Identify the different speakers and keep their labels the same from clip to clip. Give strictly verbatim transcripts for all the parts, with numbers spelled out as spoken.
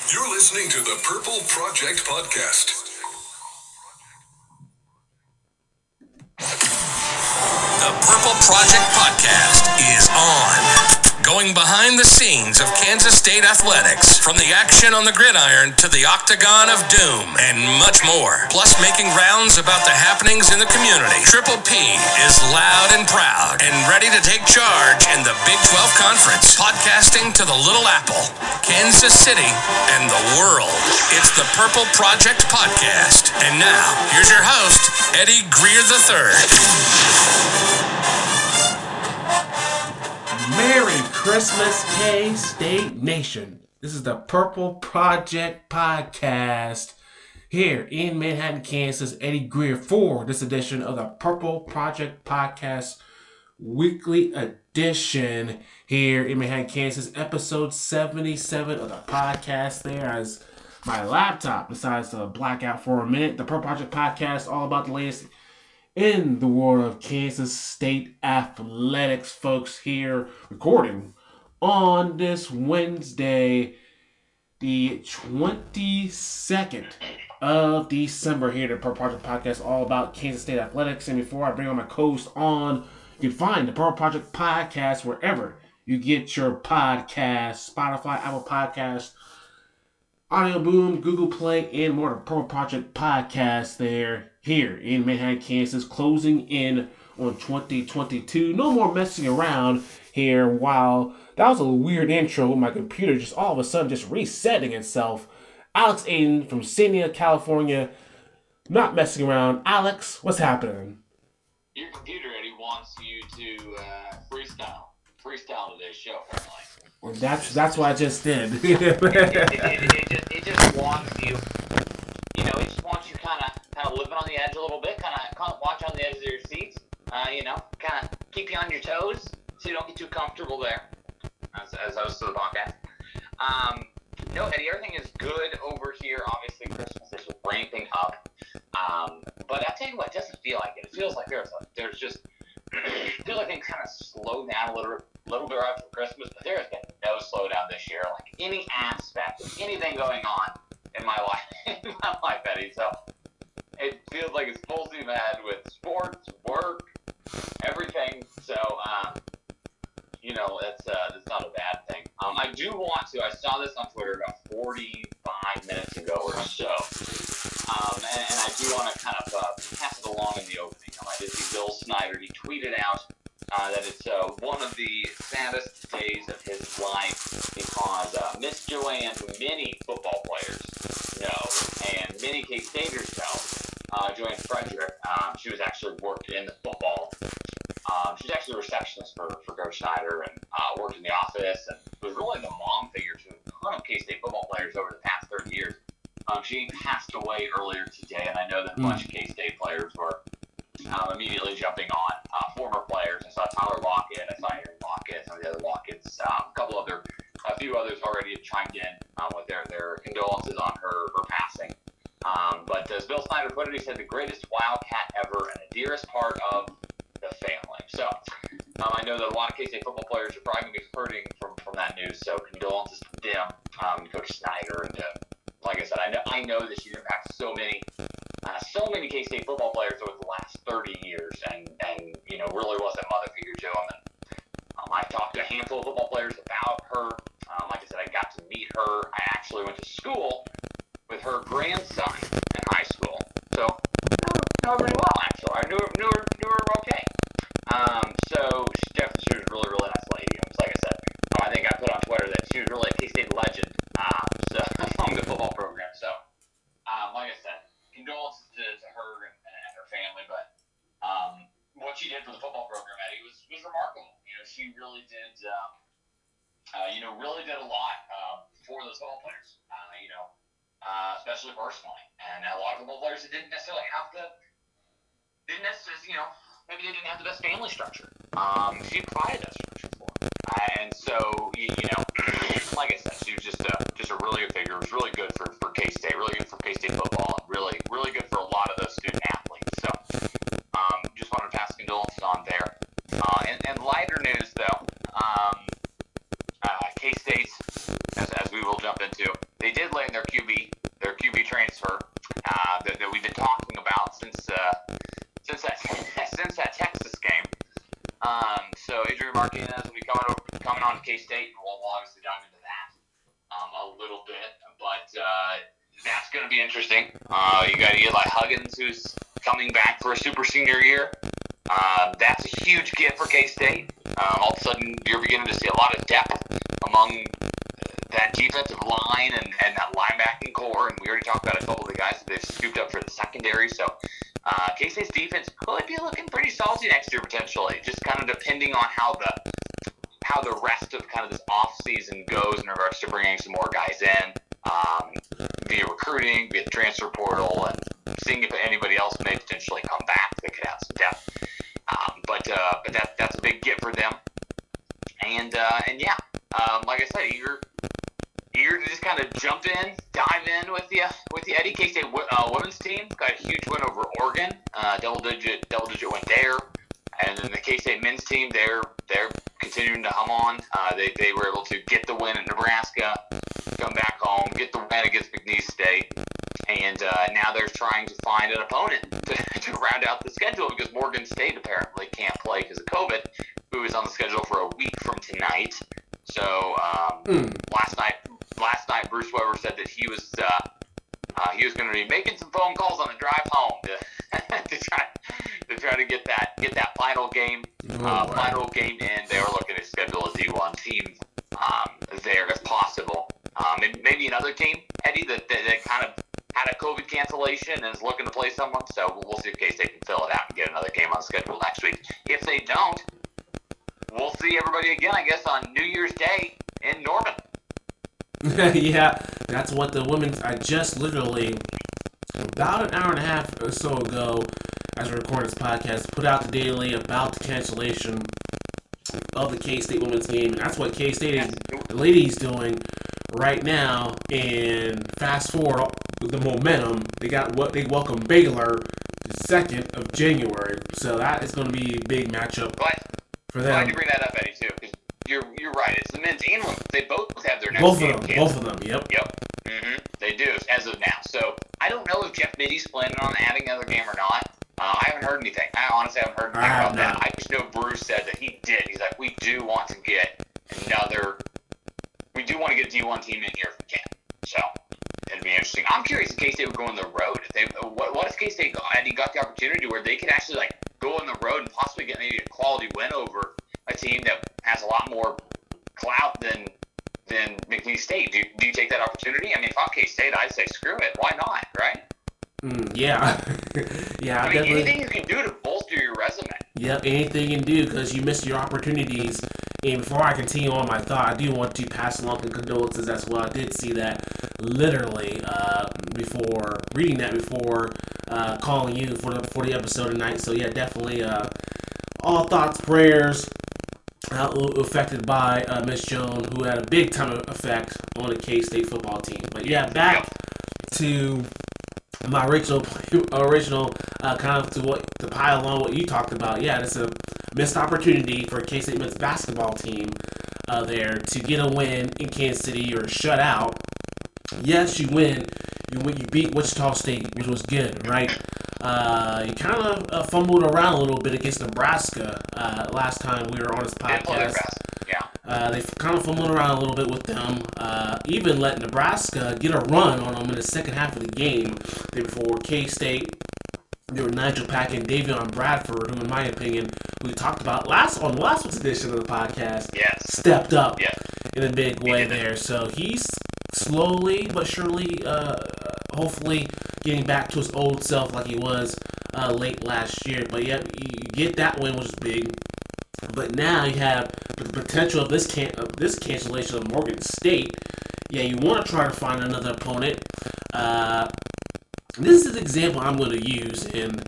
Speaker 1: You're listening to the Purple Project Podcast. The Purple Project Podcast is on. Going behind the scenes of Kansas State athletics, from the action on the gridiron to the octagon of doom, and much more. Plus making rounds about the happenings in the community. Triple P is loud and proud and ready to take charge in the Big twelve Conference, podcasting to the Little Apple, Kansas City, and the world. It's the Purple Project Podcast. And now, here's your host, Eddie Greer the third.
Speaker 2: Merry Christmas, K-State Nation. This is the Purple Project Podcast here in Manhattan, Kansas. Eddie Greer for this edition of the Purple Project Podcast weekly edition here in Manhattan, Kansas. Episode seventy-seven of the podcast there as my laptop decides to black out for a minute. The Purple Project Podcast, all about the latest in the world of Kansas State athletics, folks, here recording on this Wednesday, the twenty-second of December, here at the Purple Project Podcast, all about Kansas State athletics. And before I bring on my co-host on, you can find the Purple Project Podcast wherever you get your podcasts: Spotify, Apple Podcasts, Audio Boom, Google Play, and more. The Purple Project Podcast there, here in Manhattan, Kansas, closing in on twenty twenty-two. No more messing around here. While that was a weird intro with my computer just all of a sudden just resetting itself. Alex Aiden from San Diego, California, not messing around. Alex, what's happening?
Speaker 3: Your computer, Eddie, wants you to uh, freestyle. Freestyle today's show, apparently.
Speaker 2: Well, that's that's what I just did.
Speaker 3: it, it, it, it, it, just, it just wants you, you know, it just wants you kind of kind of living on the edge a little bit, kind of kind of watch on the edge of your seats, uh, you know, kind of keep you on your toes so you don't get too comfortable there, as, as host of the podcast. Um, no, Eddie, everything is good over here. Obviously, Christmas is ramping up, um, but I tell you what, it doesn't feel like it. It feels like there's a, there's just it feels like things kind of slow down a little bit. little bit right for Christmas, but there has been no slowdown this year. Like any aspect of anything going on in my life, in my life, Eddie. So it feels like it's full steam ahead with sports, work, everything. So um, you know, it's uh, it's not a bad thing. Um, I do want to. I saw this on Twitter about forty-five minutes ago or so, um, and, and I do want to kind of uh, pass it along in the opening. Um, I did see Bill Snyder. He tweeted out Uh, that it's uh, one of the saddest days of his life because uh, Miss Joanne, who many football players know and many K-Staters know, uh, Joanne Frederick, um, she was actually worked in the football. Um, she's actually a receptionist for, for Coach Snyder and uh, worked in the office and was really the mom figure to a ton of K-State football players over the past thirty years. Um, she passed away earlier today, and I know that a bunch of K-State players were Um, immediately jumping on uh, former players. I saw Tyler Lockett, I saw Aaron Lockett, some of the other Locketts, um, a couple other, a few others already have chimed in um, with their, their condolences on her, her passing. Um, but as Bill Snyder put it, he said the greatest Wildcat ever and the dearest part of the family. So um, I know that a lot of K-State football players are probably going to be hurting from, from that news. So condolences to them, um, Coach Snyder, and uh, like I said, I know I know that she's impacted so many. Uh, so many K-State football players over the last thirty years, and, and you know, really was a mother figure to them. And, um, I talked to a handful of football players about her. Um, like I said, I got to meet her. I actually went to school with her grandson in high school. So, I know, know her pretty well, actually. I knew her, knew her, knew her okay. Um, so, she definitely she was a really, really nice lady. It was, like I said, um, I think I put on Twitter that she was really a K-State legend um, so, from the football program. So, um, like I said, condolences to, to her and, and her family, but um, what she did for the football program, Eddie, was, was remarkable. You know, she really did, um, uh, you know, really did a lot uh, for those football players. Uh, you know, uh, especially personally, and a lot of football players that didn't necessarily have the, didn't necessarily, you know, maybe they didn't have the best family structure. Um, she provided that structure for them, uh, and so you, you know, like I said, she was just a just a really good figure. It was really good for, for K-State, really good for K-State football, and really really good for a lot of those student athletes. So, um, just wanted to pass condolences on there. Uh, and, and lighter news though, um, uh, K-State, as, as we will jump into, they did let that's going to be interesting. Uh, you got Eli Huggins, who's coming back for a super senior year. Uh, that's a huge gift for K-State. Um, all of a sudden, you're beginning to see a lot of depth among that defensive line and, and that linebacking core. And we already talked about a couple of the guys that they've scooped up for the secondary. So uh, K-State's defense could be looking pretty salty next year potentially, just kind of depending on how the how the rest of kind of this off season goes in regards to bringing some more guys in um, via recruiting, via the transfer portal, and seeing if anybody else may potentially come back that could have some depth. Um, but uh, but that that's a big get for them. And uh, and yeah, um, like I said, eager eager to just kind of jump in, dive in with the with the Eddie. K-State uh, women's team got a huge win over Oregon, uh, double digit double digit win there. And then the K-State men's team, they're they're continuing to hum on. Uh, they they were able to get the win at Nebraska, come back home, get the win against McNeese State, and uh, now they're trying to find an opponent to, to round out the schedule because Morgan State apparently can't play because of COVID, who is on the schedule for a week from tonight. So um, mm. last night, last night Bruce Weber said that he was uh, uh, he was going to be making some phone calls on the drive home to, to try to try to get that get that final game uh, oh, wow. final game in. They were looking to schedule a D one team um, there if possible. Um, maybe, maybe another team, Eddie, that, that, that kind of had a COVID cancellation and is looking to play someone. So we'll see if K-State can fill it out and get another game on the schedule next week. If they don't, we'll see everybody again, I guess, on New Year's Day in Norman.
Speaker 2: Yeah, that's what the women's, I just literally, about an hour and a half or so ago, as we record this podcast, put out the daily about the cancellation of the K-State women's game. And that's what K-State is, the ladies doing right now. And fast forward the momentum, they got what they welcome Baylor the second of January. So that is going to be a big matchup
Speaker 3: but,
Speaker 2: for them.
Speaker 3: Glad you bring that up, Eddie, too. Because you're you're right. It's the men's and women's. They both have their next
Speaker 2: both
Speaker 3: game.
Speaker 2: Of them, both of them. Yep.
Speaker 3: Yep. Mm-hmm. They do as of now. So I don't know if Jeff Mitty's planning on adding another game or not. Uh, I haven't heard anything. I honestly haven't heard anything about that. I just know Bruce said that he did. He's like, we do want to get another. We do want to get a D one team in here if we can. So it'd be interesting. I'm curious if K-State would go on the road. If they, what, what if K-State got, got the opportunity where they could actually like go on the road and possibly get maybe a quality win over a team that has a lot more clout than than McNeese State? Do, do you take that opportunity? I mean, if I'm K-State, I'd say screw it. Why not, right?
Speaker 2: Mm, yeah. yeah,
Speaker 3: I mean,
Speaker 2: definitely.
Speaker 3: anything you can do to bolster your resume.
Speaker 2: Yep, anything you can do because you missed your opportunities. And before I continue on my thought, I do want to pass along the condolences as well. I did see that literally uh, before reading that before uh, calling you for the for the episode tonight. So yeah, definitely uh, all thoughts, prayers uh, affected by uh, Miss Jones, who had a big time effect on the K-State football team. But yeah, back to my original, original uh, kind of to what to pile on what you talked about. Yeah, it's a missed opportunity for K-State men's basketball team uh, there to get a win in Kansas City or shut out. Yes, you win. You win. You beat Wichita State, which was good, right? Uh, you kind of uh, fumbled around a little bit against Nebraska uh, last time we were on this podcast.
Speaker 3: Yeah.
Speaker 2: Uh, they kind of fumbled around a little bit with them. Uh, even let Nebraska get a run on them in the second half of the game. They before K-State. There were Nigel Pack and Davion Bradford, who, in my opinion, we talked about last on the last week's edition of the podcast,
Speaker 3: yes.
Speaker 2: stepped up
Speaker 3: yes.
Speaker 2: in a big way there. So he's slowly but surely, uh, hopefully, getting back to his old self like he was uh, late last year. But yeah, you get that win, which is big. But now you have the potential of this can of this cancellation of Morgan State. Yeah, you want to try to find another opponent. Uh, this is an example I'm going to use in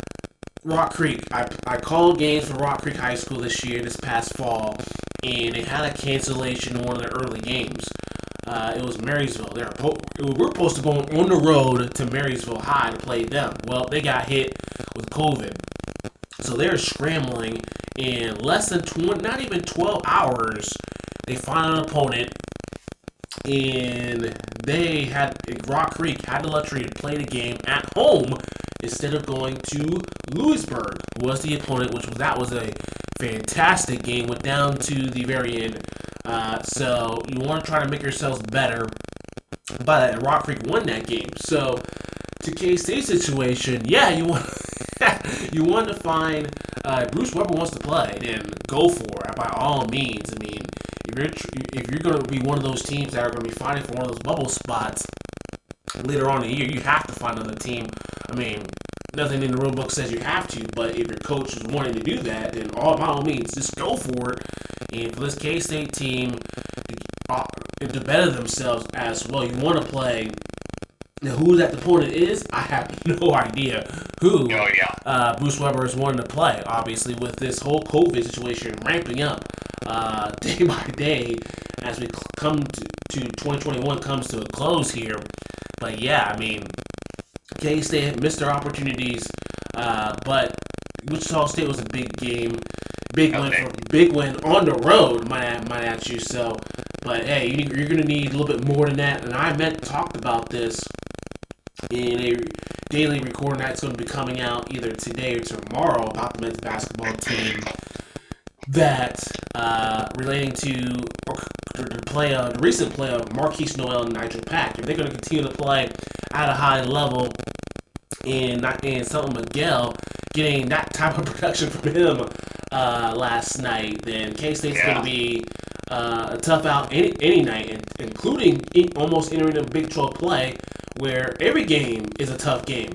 Speaker 2: Rock Creek. I, I called games for Rock Creek High School this year, this past fall, and they had a cancellation in one of their early games. Uh, it was Marysville. They were, po- we were supposed to go on the road to Marysville High to play them. Well, they got hit with COVID. So they're scrambling in less than twenty, not even twelve hours. They find an opponent, and they had Rock Creek had the luxury to play the game at home instead of going to Louisburg, who was the opponent, which was that was a fantastic game. Went down to the very end. Uh, so you want to try to make yourselves better but Rock Creek won that game. So to K-State situation, yeah, you want you want to find uh, Bruce Weber wants to play, then go for it by all means. I mean, if you're if you're going to be one of those teams that are going to be fighting for one of those bubble spots later on in the year, you have to find another team. I mean, nothing in the rule book says you have to, but if your coach is wanting to do that, then all by all means, just go for it. And for this K-State team uh, to better themselves as well, you want to play. Now, who that opponent is, I have no idea who
Speaker 3: Oh, yeah.
Speaker 2: uh, Bruce Weber is wanting to play. Obviously, with this whole COVID situation ramping up uh, day by day as we come to, to twenty twenty-one comes to a close here. But yeah, I mean, K-State missed their opportunities, uh, but Wichita State was a big game, big win,
Speaker 3: Okay.
Speaker 2: for, big win on the road, might I, might I add you. So, but hey, you, you're going to need a little bit more than that. And I meant talked about this in a daily recording that's going to be coming out either today or tomorrow about the men's basketball team that uh, relating to the play of the recent play of Marquise Noel and Nigel Pack. If they're going to continue to play at a high level and not and Sultan Miguel getting that type of production from him uh, last night, then K-State's
Speaker 3: Yeah.
Speaker 2: going to be uh, a tough out any any night, and, including in, almost entering a Big twelve play where every game is a tough game.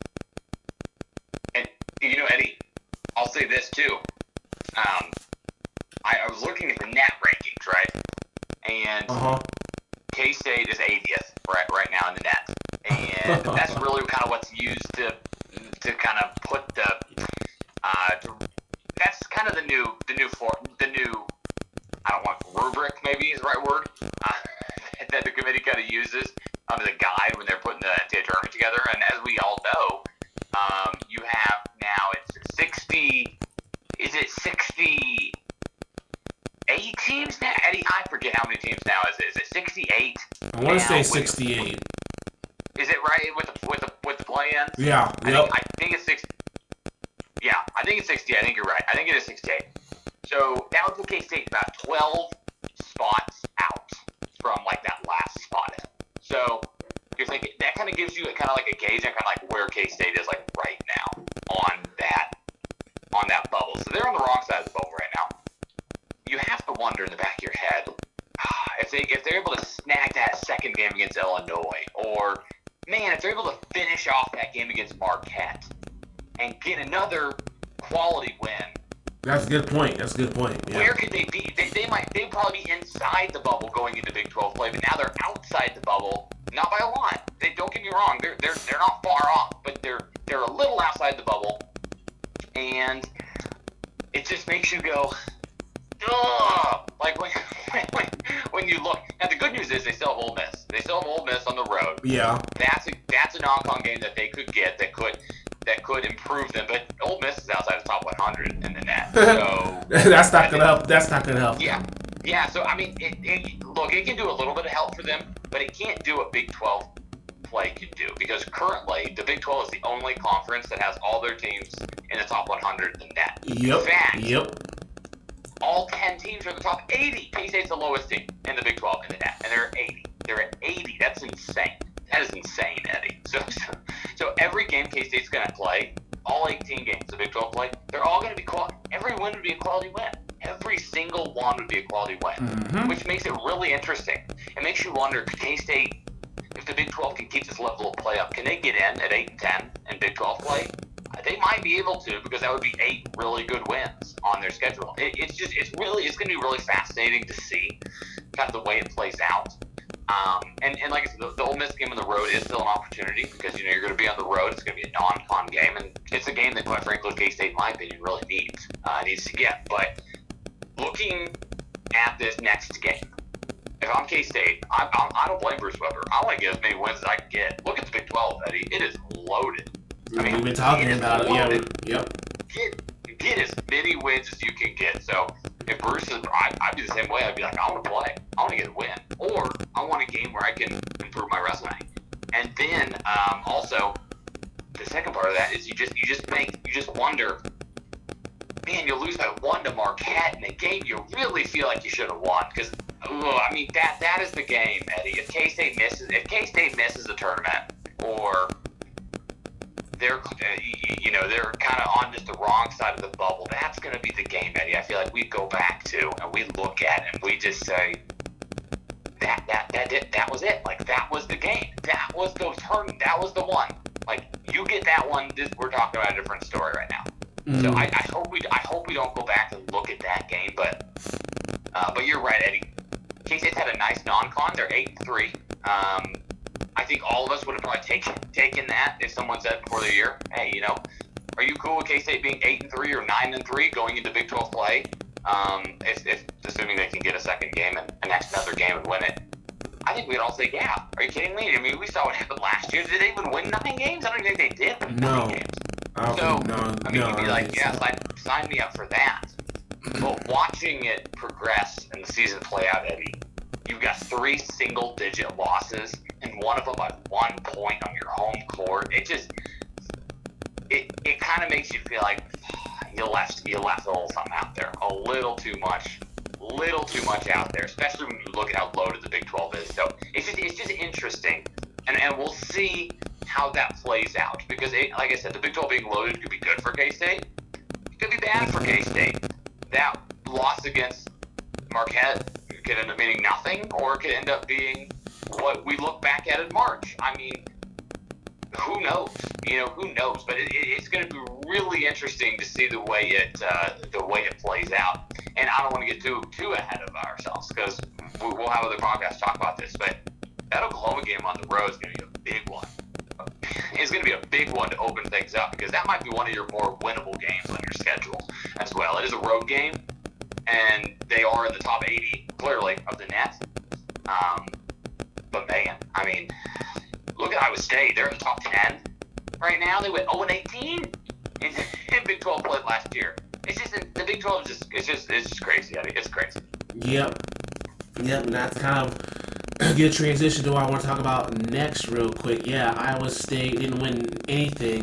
Speaker 3: And you know, Eddie, I'll say this too. Um, I, I was looking at the net rankings, right? And
Speaker 2: Uh huh.
Speaker 3: K-State is eightieth right right now in the net, and that's really kind of what's used to to kind of put the uh, to, that's kind of the new the new for the new I don't want rubric maybe is the right word uh, that the committee kind of uses um, as a guide when they're putting the N C double A tournament together. And as we all know, um, you have now it's sixty. Is it sixty? Eight teams now, Eddie. I forget how many teams now is it. Is it sixty-eight?
Speaker 2: I want to say
Speaker 3: with-
Speaker 2: sixty-eight.
Speaker 3: Is it right with the with the with the play-ins?
Speaker 2: Yeah.
Speaker 3: I
Speaker 2: Yep.
Speaker 3: think I think it's six. Yeah, I think it's sixty. I think you're right. I think it is sixty-eight. So that would put K-State about twelve spots out from like that last spot in. So you're thinking that kind of gives you kind of like a gauge on kind of like where K-State is like right now on that on that bubble. So they're on the wrong side of the bubble right now. You have to wonder in the back of your head if they if they're able to snag that second game against Illinois, or man, if they're able to finish off that game against Marquette and get another quality win.
Speaker 2: That's a good point. That's a good point. Yeah.
Speaker 3: Where could they be? They, they might they'd probably be inside the bubble going into Big twelve play, but now they're outside the bubble, not by a lot. They don't get me wrong, they're they're they're not far off, but they're they're a little outside the bubble, and it just makes you go, ugh! Like when when when you look. Now the good news is they still have Ole Miss. They still have Ole Miss on the road.
Speaker 2: Yeah.
Speaker 3: That's a that's a non-con game that they could get that could that could improve them. But Ole Miss is outside the top one hundred in the net, so
Speaker 2: That's not gonna help. That's not gonna help.
Speaker 3: yeah, yeah. So I mean, it, it, look, it can do a little bit of help for them, but it can't do what Big twelve play can do, because currently the Big twelve is the only conference that has all their teams in the top one hundred in the net.
Speaker 2: Yep.
Speaker 3: In fact,
Speaker 2: Yep.
Speaker 3: all ten teams are in the top eighty. K-State's the lowest team in the Big twelve in the net, and they're at eighty. They're at eighty. That's insane. That is insane, Eddie. So, so, so every game K-State's going to play, all eighteen games the Big twelve play, they're all going to be quality. Every win would be a quality win. Every single one would be a quality win,
Speaker 2: Mhm.
Speaker 3: which makes it really interesting. It makes you wonder, could K-State, if the Big twelve can keep this level of play up, can they get in at eight and ten in Big twelve play? They might be able to, because that would be eight really good wins on their schedule. It, it's just, it's really, it's going to be really fascinating to see kind of the way it plays out. Um, and, and like I said, the, the Ole Miss game on the road is still an opportunity, because, you know, you're going to be on the road. It's going to be a non-con game, and it's a game that, quite frankly, K-State, in my opinion, really needs, uh, needs to get. But looking at this next game, if I'm K-State, I, I, I don't blame Bruce Weber. I want to get as many wins as I can get. Look at the Big twelve, Eddie. It is loaded. I mean,
Speaker 2: We've been talking
Speaker 3: it is
Speaker 2: about it. Yeah. we-
Speaker 3: loaded.
Speaker 2: Yep.
Speaker 3: Get, get as many wins as you can get. So if Bruce is, I, I'd be the same way. I'd be like, I want to play. I want to get a win. Or I want a game where I can improve my resume. And then um, also, the second part of that is you just you just make you just wonder, man, you lose by one to Marquette in a game you really feel like you should have won, because well, I mean that that is the game, Eddie. If K State misses, if K State misses the tournament, or they're, you know, they're kind of on just the wrong side of the bubble, that's going to be the game, Eddie. I feel like we go back to and we look at it and we just say that that that did, that was it. Like that was the game. That was the turn. That was the one. Like you get that one. This, we're talking about a different story right now. Mm. So I, I hope we I hope we don't go back and look at that game. But uh, but you're right, Eddie. K-State's had a nice non-con. They're eight and three. Um, I think all of us would have probably taken taken that if someone said before the year, hey, you know, are you cool with K-State being eight and three or nine and three going into Big twelve play? Um, if, if assuming they can get a second game and a next another game and win it. I think we'd all say, yeah. Are you kidding me? I mean, we saw what happened last year. Did they even win nine games? I don't think they did win
Speaker 2: no.
Speaker 3: nine games.
Speaker 2: I
Speaker 3: so,
Speaker 2: no,
Speaker 3: I mean,
Speaker 2: no,
Speaker 3: you'd be like, yeah,
Speaker 2: so.
Speaker 3: sign, sign me up for that. But watching it progress and the season play out, Eddie, you've got three single-digit losses, and one of them by one point on your home court. It just, it it kind of makes you feel like you left you left a little something out there, a little too much, little too much out there, especially when you look at how loaded the Big twelve is. So it's just it's just interesting, and and we'll see how that plays out because, it, like I said, the Big twelve being loaded could be good for K-State, it could be bad for K-State. That loss against Marquette could end up meaning nothing, or it could end up being what we look back at in March. I mean, who knows? You know, who knows? But it, it, it's going to be really interesting to see the way it uh, the way it plays out. And I don't want to get too too ahead of ourselves because we'll have other podcasts talk about this. But that Oklahoma game on the road is going to be a big one. It's going to be a big one to open things up because that might be one of your more winnable games on your schedule as well. It is a road game, and they are in the top eighty, clearly, of the net. Um, but, man, I mean, look at Iowa State. They're in the top ten right now. They went oh and eighteen in, in Big twelve play last year. It's just the Big twelve is just it's just it's just crazy. I mean, it's crazy.
Speaker 2: Yep, yep. And that's kind of a good transition to what I want to talk about next, real quick. Yeah, Iowa State didn't win anything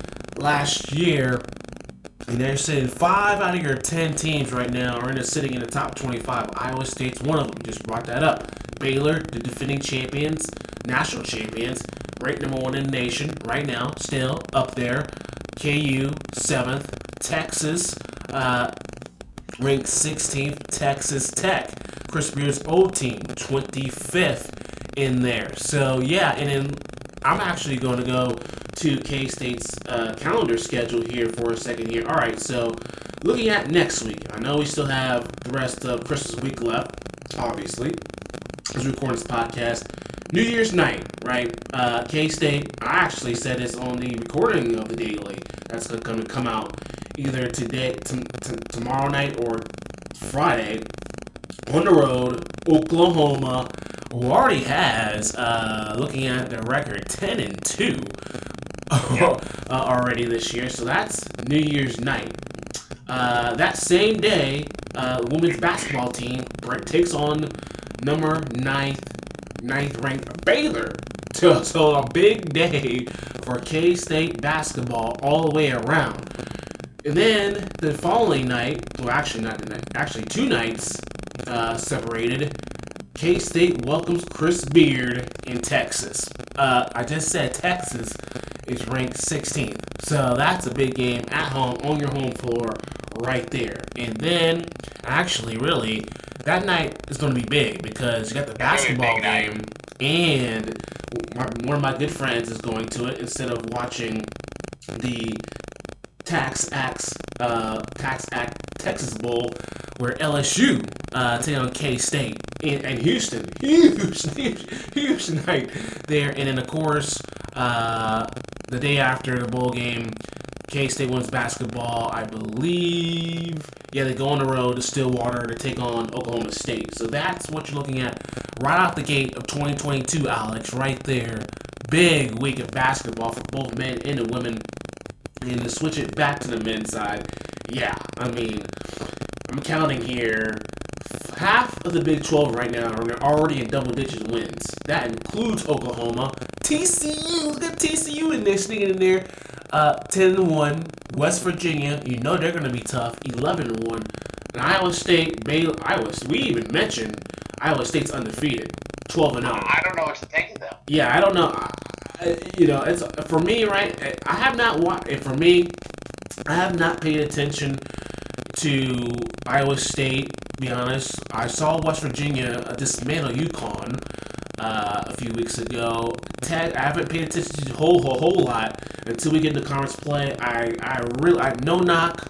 Speaker 2: last year. And they're sitting five out of your ten teams right now are in the, sitting in the top twenty-five. Iowa State's one of them. Just brought that up. Baylor, the defending champions, national champions, ranked number one in the nation right now, still up there. K U, seventh. Texas, uh, ranked sixteenth. Texas Tech, Chris Beard's old team, twenty-fifth in there. So, yeah, and then I'm actually going to go to K-State's uh, calendar schedule here for a second here. All right, so looking at next week, I know we still have the rest of Christmas week left, obviously, as we record this podcast. New Year's night, right? Uh, K-State, I actually said this on the recording of the Daily. That's going to come out either today, t- t- tomorrow night or Friday. On the road, Oklahoma, who already has, uh, looking at their record, ten and two uh, already this year. So that's New Year's night. Uh, that same day, uh, women's basketball team takes on number ninth, ninth ranked Baylor. So, so a big day for K-State basketball all the way around. And then the following night, well, actually not the night, actually two nights uh, separated. K-State welcomes Chris Beard in Texas. Uh, I just said Texas is ranked sixteenth. So that's a big game at home, on your home floor, right there. And then, actually, really, that night is going to be big because you got the basketball game, and my, one of my good friends is going to it instead of watching the Tax Acts, uh, Tax Act Texas Bowl, where L S U uh, take on K-State in, in Houston. Huge, huge, huge night there. And then, of course, uh, the day after the bowl game, K-State wins basketball, I believe. Yeah, they go on the road to Stillwater to take on Oklahoma State. So that's what you're looking at right out the gate of twenty twenty-two, Alex, right there. Big week of basketball for both men and the women. And to switch it back to the men's side, yeah, I mean, I'm counting here. Half of the Big twelve right now are already in double-digit wins. That includes Oklahoma. T C U, look at T C U in there, sneaking in there. Uh, ten and one. West Virginia, you know they're going to be tough. eleven and one. And Iowa State, Baylor, Iowa. We even mentioned Iowa State's undefeated, twelve and oh.
Speaker 3: I don't know what to think of them.
Speaker 2: Yeah, I don't know. I, you know, it's for me, right? I have not watched. For me, I have not paid attention to Iowa State. To be honest, I saw West Virginia dismantle UConn uh, a few weeks ago. Tag, I haven't paid attention to a whole, whole, whole lot until we get into conference play. I, I really, I no knock,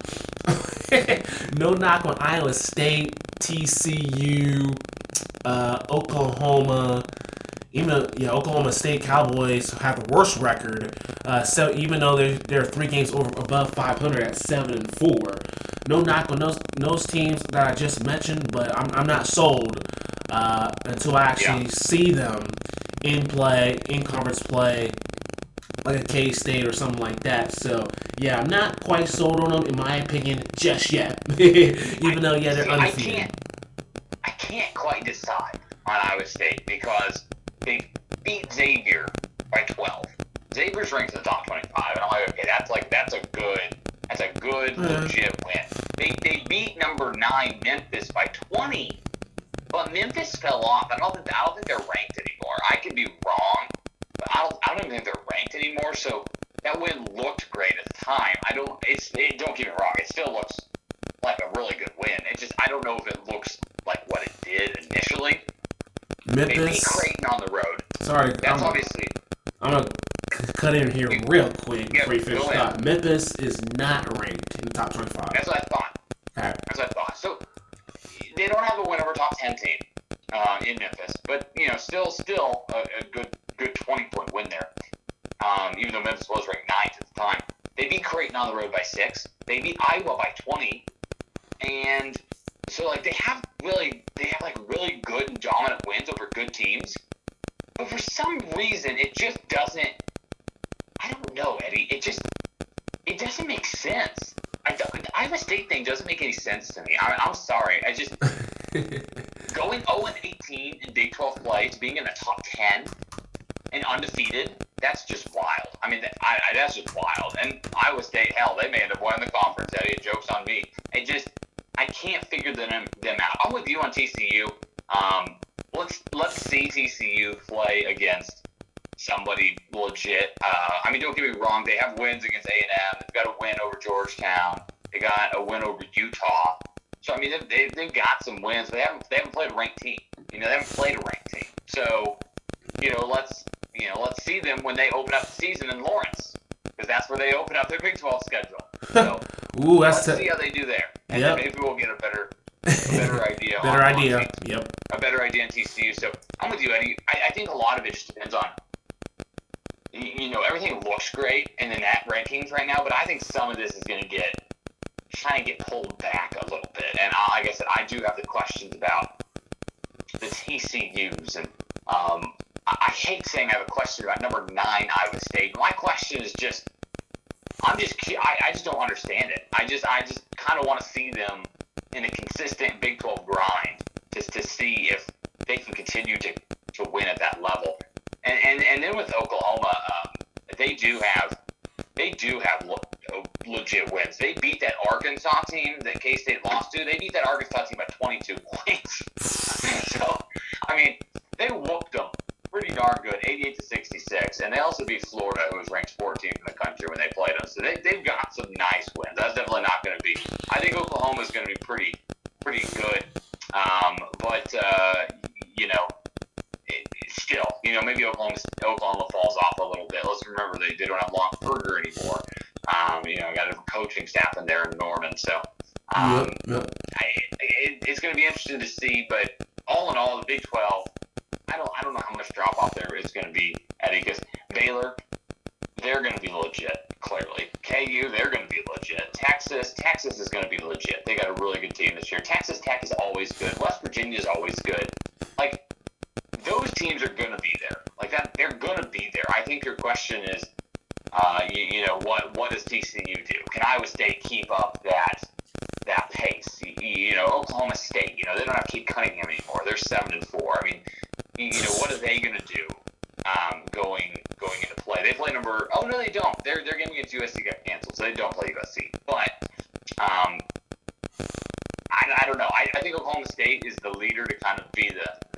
Speaker 2: no knock on Iowa State, T C U, uh, Oklahoma. Even though, yeah, Oklahoma State Cowboys have the worst record, uh, so even though they're, they're three games over above five hundred at seven and four, no knock on those those teams that I just mentioned, but I'm I'm not sold uh, until I actually yeah. see them in play, in conference play, like a K-State or something like that. So yeah, I'm not quite sold on them in my opinion just yet. Even I, though yeah, they're see, undefeated.
Speaker 3: I can't, I can't quite decide on Iowa State because they beat Xavier by twelve. Xavier's ranked in the top twenty-five, and I'm like, okay, that's like that's a good, that's a good mm-hmm. legit win. They they beat number nine Memphis by twenty, but Memphis fell off. I don't think I don't think they're ranked anymore. I could be wrong, but I don't I don't even think they're ranked anymore. So that win looked great at the time. I don't it's it, don't get me wrong. It still looks like a really good win. It just I don't know if it looks like what it did initially.
Speaker 2: Memphis.
Speaker 3: They beat Creighton on the road.
Speaker 2: Sorry,
Speaker 3: that's
Speaker 2: I'm,
Speaker 3: obviously.
Speaker 2: I'm gonna cut in here real quick
Speaker 3: yeah,
Speaker 2: before you finish up. Memphis is not ranked in the top twenty-five.
Speaker 3: That's what I thought.
Speaker 2: Okay.
Speaker 3: That's what I thought. So they don't have a win over top ten team uh, in Memphis, but you know, still, still a, a good, good twenty point win there. Um, even though Memphis was ranked ninth at the time, they beat Creighton on the road by six. They beat Iowa by twenty, and so like they have really, they have like really good and dominant wins over good teams. But for some reason, it just doesn't. I don't know, Eddie. It just it doesn't make sense. I don't, the Iowa State thing doesn't make any sense to me. I, I'm sorry. I just going oh and eighteen in Big twelve play to being in the top ten and undefeated. That's just wild. I mean, I, I, that's just wild. And Iowa State, hell, they may end up winning the conference. Eddie, joke's on me. It just I can't figure them them out. I'm with you on T C U. Um, let's let's see T C U play against somebody legit. Uh, I mean, don't get me wrong. They have wins against A and M. They've got a win over Georgetown. They got a win over Utah. So I mean, they've, they've, they've got some wins. But they haven't they haven't played a ranked team. You know, they haven't played a ranked team. So you know, let's you know let's see them when they open up the season in Lawrence, because that's where they open up their Big twelve schedule. So
Speaker 2: Ooh, that's
Speaker 3: let's
Speaker 2: t-
Speaker 3: see how they do there, and
Speaker 2: yep.
Speaker 3: then maybe we'll get a better. A better idea.
Speaker 2: better
Speaker 3: on,
Speaker 2: idea.
Speaker 3: On
Speaker 2: yep.
Speaker 3: A better idea on T C U. So I'm with you, Eddie. I, I think a lot of it just depends on, you, you know, everything looks great in the N A T rankings right now, but I think some of this is going to get, kind of get pulled back a little bit. And I, like I said, I do have the questions about the T C Us. And um, I, I hate saying I have a question about number nine Iowa State. My question is just, I'm just, I, I just don't understand it. I just, I just kind of want to see them in a consistent Big twelve grind, just to see if they can continue to, to win at that level. And and, and then with Oklahoma, um, they do have they do have le- legit wins. They beat that Arkansas team that K-State lost to. They beat that Arkansas team by twenty-two points. So I mean, they whooped them pretty darn good, eighty-eight to sixty-six. And they also beat Florida, who was ranked fourteenth in the country when they played them. So they, they've got some nice wins. That's definitely not going to be – I think Oklahoma is going to be pretty pretty good. Um, but, uh, you know, it, still, you know, maybe Oklahoma, Oklahoma falls off a little bit. Let's remember they, they don't have Lon Kruger anymore. Um, you know, got a coaching staff in there in Norman. So um,
Speaker 2: yep, yep.
Speaker 3: I, it, it's going to be interesting to see. But all in all, the Big twelve – I don't I don't know how much drop off there is going to be, Eddie, because Baylor, they're going to be legit, clearly. K U, they're going to be legit. Texas, Texas is going to be legit. They got a really good team this year. Texas Tech is always good. West Virginia is always good. Like, those teams are going to be there. Like, that, they're going to be there. I think your question is, uh, you, you know, what what does T C U do? Can Iowa State keep up that that pace? You, you know, Oklahoma State, you know, they don't have Cade Cunningham anymore. They're seven and four. I mean, you know, what are they going to do um, going going into play? They play number – oh, no, they don't. Their their game against U S C got canceled, so they don't play U S C. But um, I, I don't know. I, I think Oklahoma State is the leader to kind of be the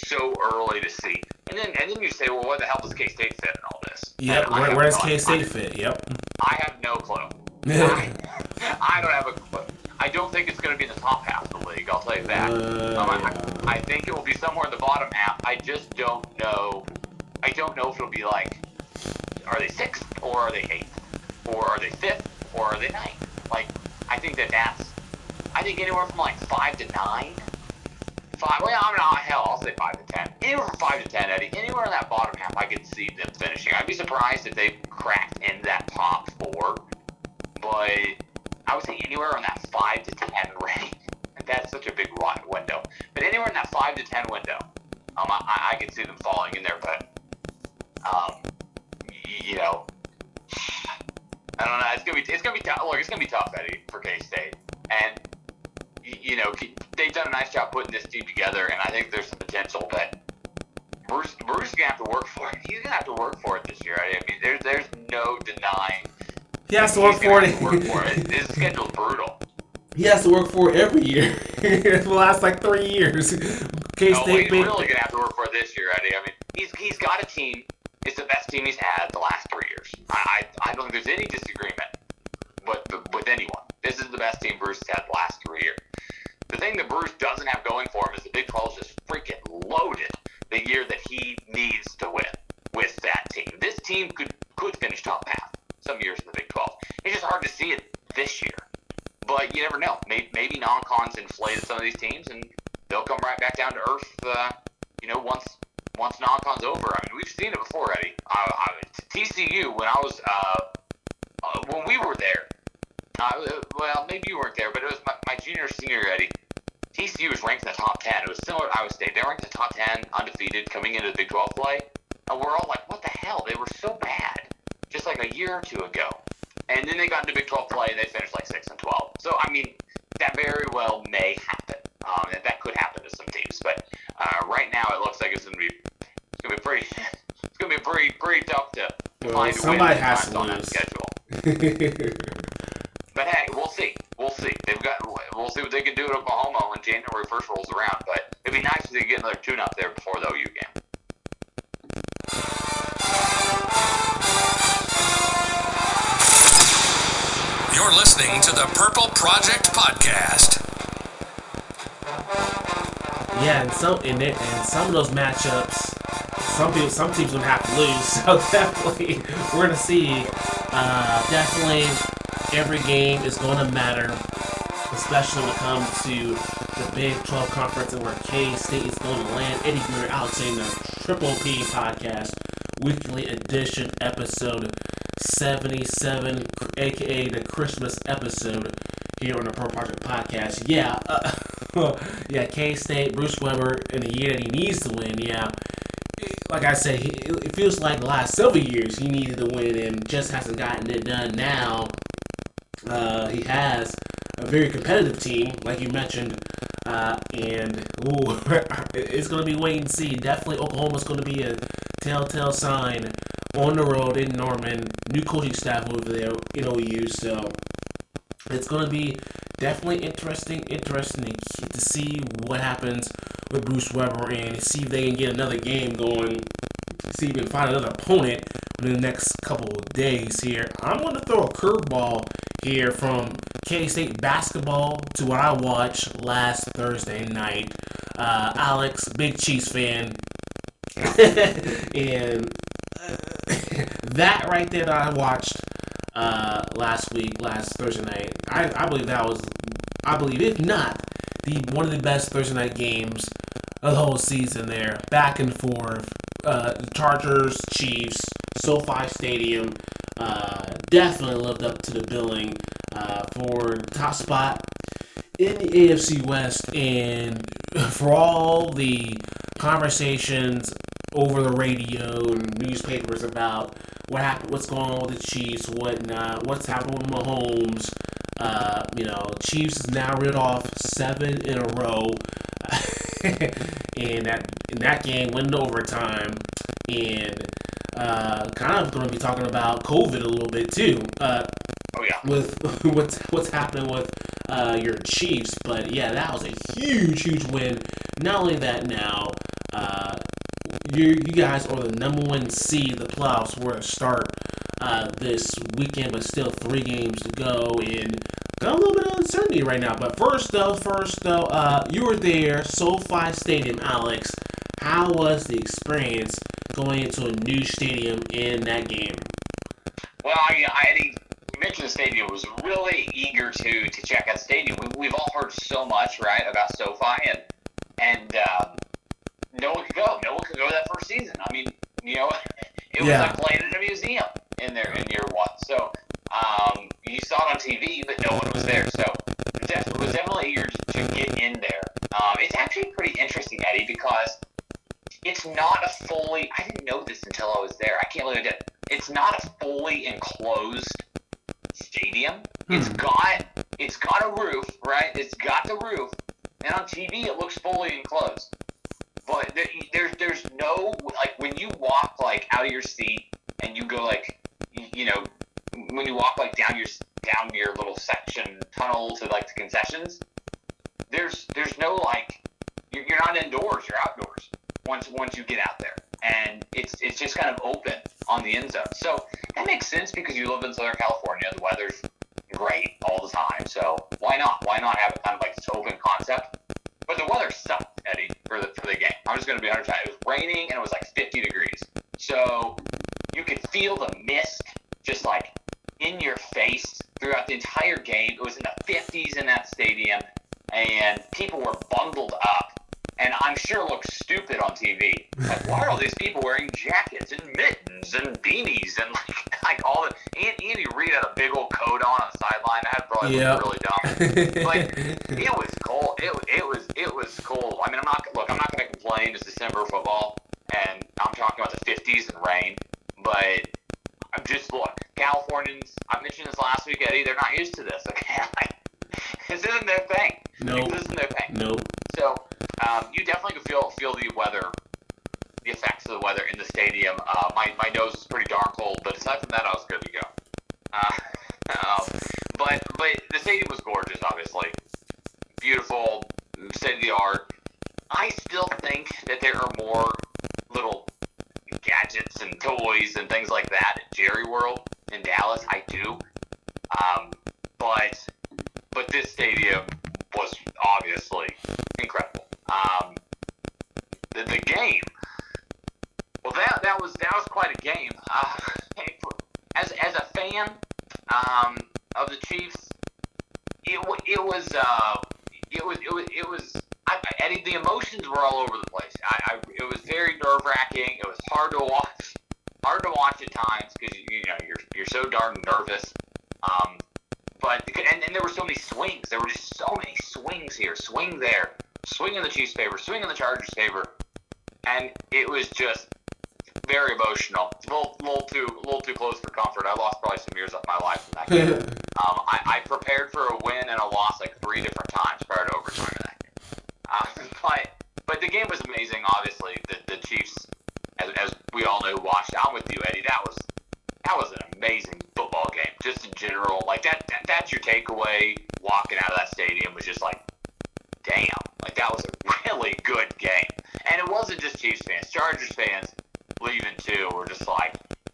Speaker 3: so early to see. And then and then you say, well, what the hell does K-State fit in all this?
Speaker 2: Yep,
Speaker 3: And
Speaker 2: where, where does
Speaker 3: no,
Speaker 2: K-State
Speaker 3: I,
Speaker 2: fit? Yep.
Speaker 3: I have no clue. I, I don't have a clue. I don't think it's going to be in the top half of the league, I'll tell you that.
Speaker 2: Uh,
Speaker 3: um,
Speaker 2: yeah.
Speaker 3: I, I think it will be somewhere in the bottom half. I just don't know. I don't know if it'll be like, are they sixth or are they eighth? Or are they fifth or are they ninth? Like, I think that that's, I think anywhere from like five to nine. Five, well, I mean, hell, I'll say five to ten. Anywhere from five to ten, Eddie. Anywhere in that bottom half, I could see them finishing. I'd be surprised if they cracked in that top four. But I would say anywhere in that five to ten range. That's such a big window. But anywhere in that five to ten window, um, I, I could see them falling in there. But, um, you know, I don't know. It's gonna be it's gonna be tough. Look, it's gonna be tough, Eddie, for K-State. And you know, they've done a nice job putting this team together, and I think there's some potential that Bruce Bruce is gonna have to work for it. He's gonna have to work for it this year. I mean, there's there's no denying.
Speaker 2: He has to work for it.
Speaker 3: Have to work for it. His schedule's brutal.
Speaker 2: He has to work for it every year. For the last like three years. K-State.
Speaker 3: No, he's really gonna have to work for it this year, Eddie. I mean, he's he's got a team. It's the best team he's had the last three years. I I, I don't think there's any disagreement, but with anyone, this is the best team Bruce has had the last three years. The thing that Bruce doesn't have going for him is the Big twelve is just freaking loaded the year that he needs to win with that team. This team could could finish top half some years in the Big twelve. It's just hard to see it this year. But you never know. Maybe, maybe non-cons inflated some of these teams, and they'll come right back down to earth, uh, you know, once once non-con's over. I mean, we've seen it before, Eddie. I, I, T C U, when I was, uh, uh, when we were there, uh, well, maybe you weren't there, but it was my, my junior, senior, Eddie. T C U was ranked in the top ten. It was similar to Iowa State. They were ranked in the top ten, undefeated, coming into the Big twelve play. And we're all like, what the hell? They were so bad just like a year or two ago. And then they got into Big twelve play, and they finished like six and twelve. So, I mean, that very well may happen. Um, that, that could happen to some teams. But uh, right now, it looks like it's going to be it's going to be pretty it's going to be pretty pretty tough to
Speaker 2: Well,
Speaker 3: find
Speaker 2: somebody
Speaker 3: wins
Speaker 2: has to
Speaker 3: on that
Speaker 2: lose.
Speaker 3: schedule. But hey, we'll see. We'll see. They've got. We'll see what they can do at Oklahoma when January first rolls around. But it'd be nice if they could get another tune-up there before the O U game.
Speaker 1: You're listening to the Purple Project Podcast.
Speaker 2: Yeah, and some and, it, and some of those matchups, some people, some teams would have to lose. So definitely, we're gonna see. Uh, definitely, every game is going to matter, especially when it comes to the Big twelve Conference and where K-State is going to land. Eddie Greer, Alexander, Triple P Podcast, Weekly Edition, episode seventy-seven, aka the Christmas episode here on the Pro Project Podcast. Yeah, uh, yeah, K-State, Bruce Weber, in the year that he needs to win, yeah. Like I said, he, it feels like the last several years he needed to win and just hasn't gotten it done. Now, uh, he has a very competitive team, like you mentioned, uh, and ooh, it's going to be wait and see. Definitely Oklahoma's going to be a telltale sign on the road in Norman. New coaching staff over there in O U, so it's going to be definitely interesting, interesting to, to see what happens with Bruce Weber and see if they can get another game going, see if they can find another opponent in the next couple of days here. I'm going to throw a curveball here from K-State basketball to what I watched last Thursday night. Uh, Alex, big Chiefs fan, and that right there that I watched uh, last week, last Thursday night, I, I believe that was, I believe if not, the one of the best Thursday night games of the whole season there. Back and forth. Uh, Chargers, Chiefs, SoFi Stadium. Uh, definitely lived up to the billing uh, for the top spot in the A F C West, and for all the conversations over the radio and newspapers about what happened, what's going on with the Chiefs, whatnot, what's happening with Mahomes. Uh, you know, Chiefs is now rid off seven in a row, and that in that game went into overtime, and uh, kind of going to be talking about COVID a little bit too. Uh,
Speaker 3: oh yeah,
Speaker 2: with what's what's happening with uh, your Chiefs, but yeah, that was a huge, huge win. Not only that, now Uh, you you guys are the number one seed. The playoffs were to start uh, this weekend, but still three games to go, and got a little bit of uncertainty right now. But first, though, first though, uh, you were there, SoFi Stadium, Alex. How was the experience going into a new stadium in that game?
Speaker 3: Well, I, I you mentioned the stadium. Was really eager to to check out the stadium. We, we've all heard so much, right, about SoFi, and and um, no one could go. No one could go that first season. I mean, you know, it was
Speaker 2: Yeah.
Speaker 3: like playing in a museum in there in year one. So um, you saw it on T V, but no one was there. So def- was definitely eager to, to get in there. Um, it's actually pretty interesting, Eddie, because it's not a fully. I didn't know this until I was there. I can't believe I did. It's not a fully enclosed stadium. It's
Speaker 2: Hmm.
Speaker 3: got it's got a roof, right? It's got the roof, and on T V it looks fully enclosed. But there, there's there's no like when you walk like out of your seat and you go like you, you know when you walk like down your down your little section tunnel to like the concessions. There's there's no like you're, you're not indoors. You're outdoors once once you get out there, and it's it's just kind of open on the end zone. So that makes sense because you live in Southern California. The weather's great all the time. So why not? Why not have it kind of like this open concept? But the weather sucked, Eddie, for the for the game. I'm just going to be honest. It was raining and it was like fifty degrees. So you could feel the mist just like in your face throughout the entire game. It was in the fifties in that stadium, and people were bundled up. And I'm sure looked stupid on T V. Like, why are all these people wearing jackets and mittens and beanies and like, like all the Andy, Andy Reid had a big old coat on on the sideline. That probably
Speaker 2: Yep.
Speaker 3: looked really dumb. But it was cold. It, it was it was cold. I mean, I'm not look. I'm not going to complain. It's December football, and I'm talking about the fifties and rain. But I'm just look, Californians. I mentioned this last week, Eddie. They're not used to this. Okay, like, this isn't their thing.
Speaker 2: Nope.
Speaker 3: This isn't their thing.
Speaker 2: Nope.
Speaker 3: So um, you definitely can feel feel the weather, the effects of the weather in the stadium. Uh, my my nose was pretty darn cold, but aside from that, I was good to go. Uh, um, but but the stadium was gorgeous, obviously, beautiful, state of the art. I still think that there are more little gadgets and toys and things like that at Jerry World in Dallas. I do, um, but but this stadium was obviously incredible. Um, the, the game, well, that that was that was quite a game. Uh, as as a fan um, of the Chiefs, it it was uh, it was it was it was I, Eddie. The emotions were all over the place. I, I it was very nerve wracking. It was hard to watch, hard to watch at times because you know you're you're so darn nervous. Um, But and, and there were so many swings. There were just so many swings here, swing there, swing in the Chiefs' favor, swing in the Chargers' favor, and it was just very emotional. It's a little, little too, a little too close for comfort. I lost probably some years of my life in that game. um, I, I prepared for a win and a loss like three different times prior to overtime in that game. Uh, but but the game was amazing. Obviously, the the Chiefs, as, as we all know, watched. I'm with you, Eddie. That was. That was an amazing football game, just in general. Like that, that, that's your takeaway. Walking out of that stadium was just like, damn, like that was a really good game. And it wasn't just Chiefs fans, Chargers fans leaving too were just like,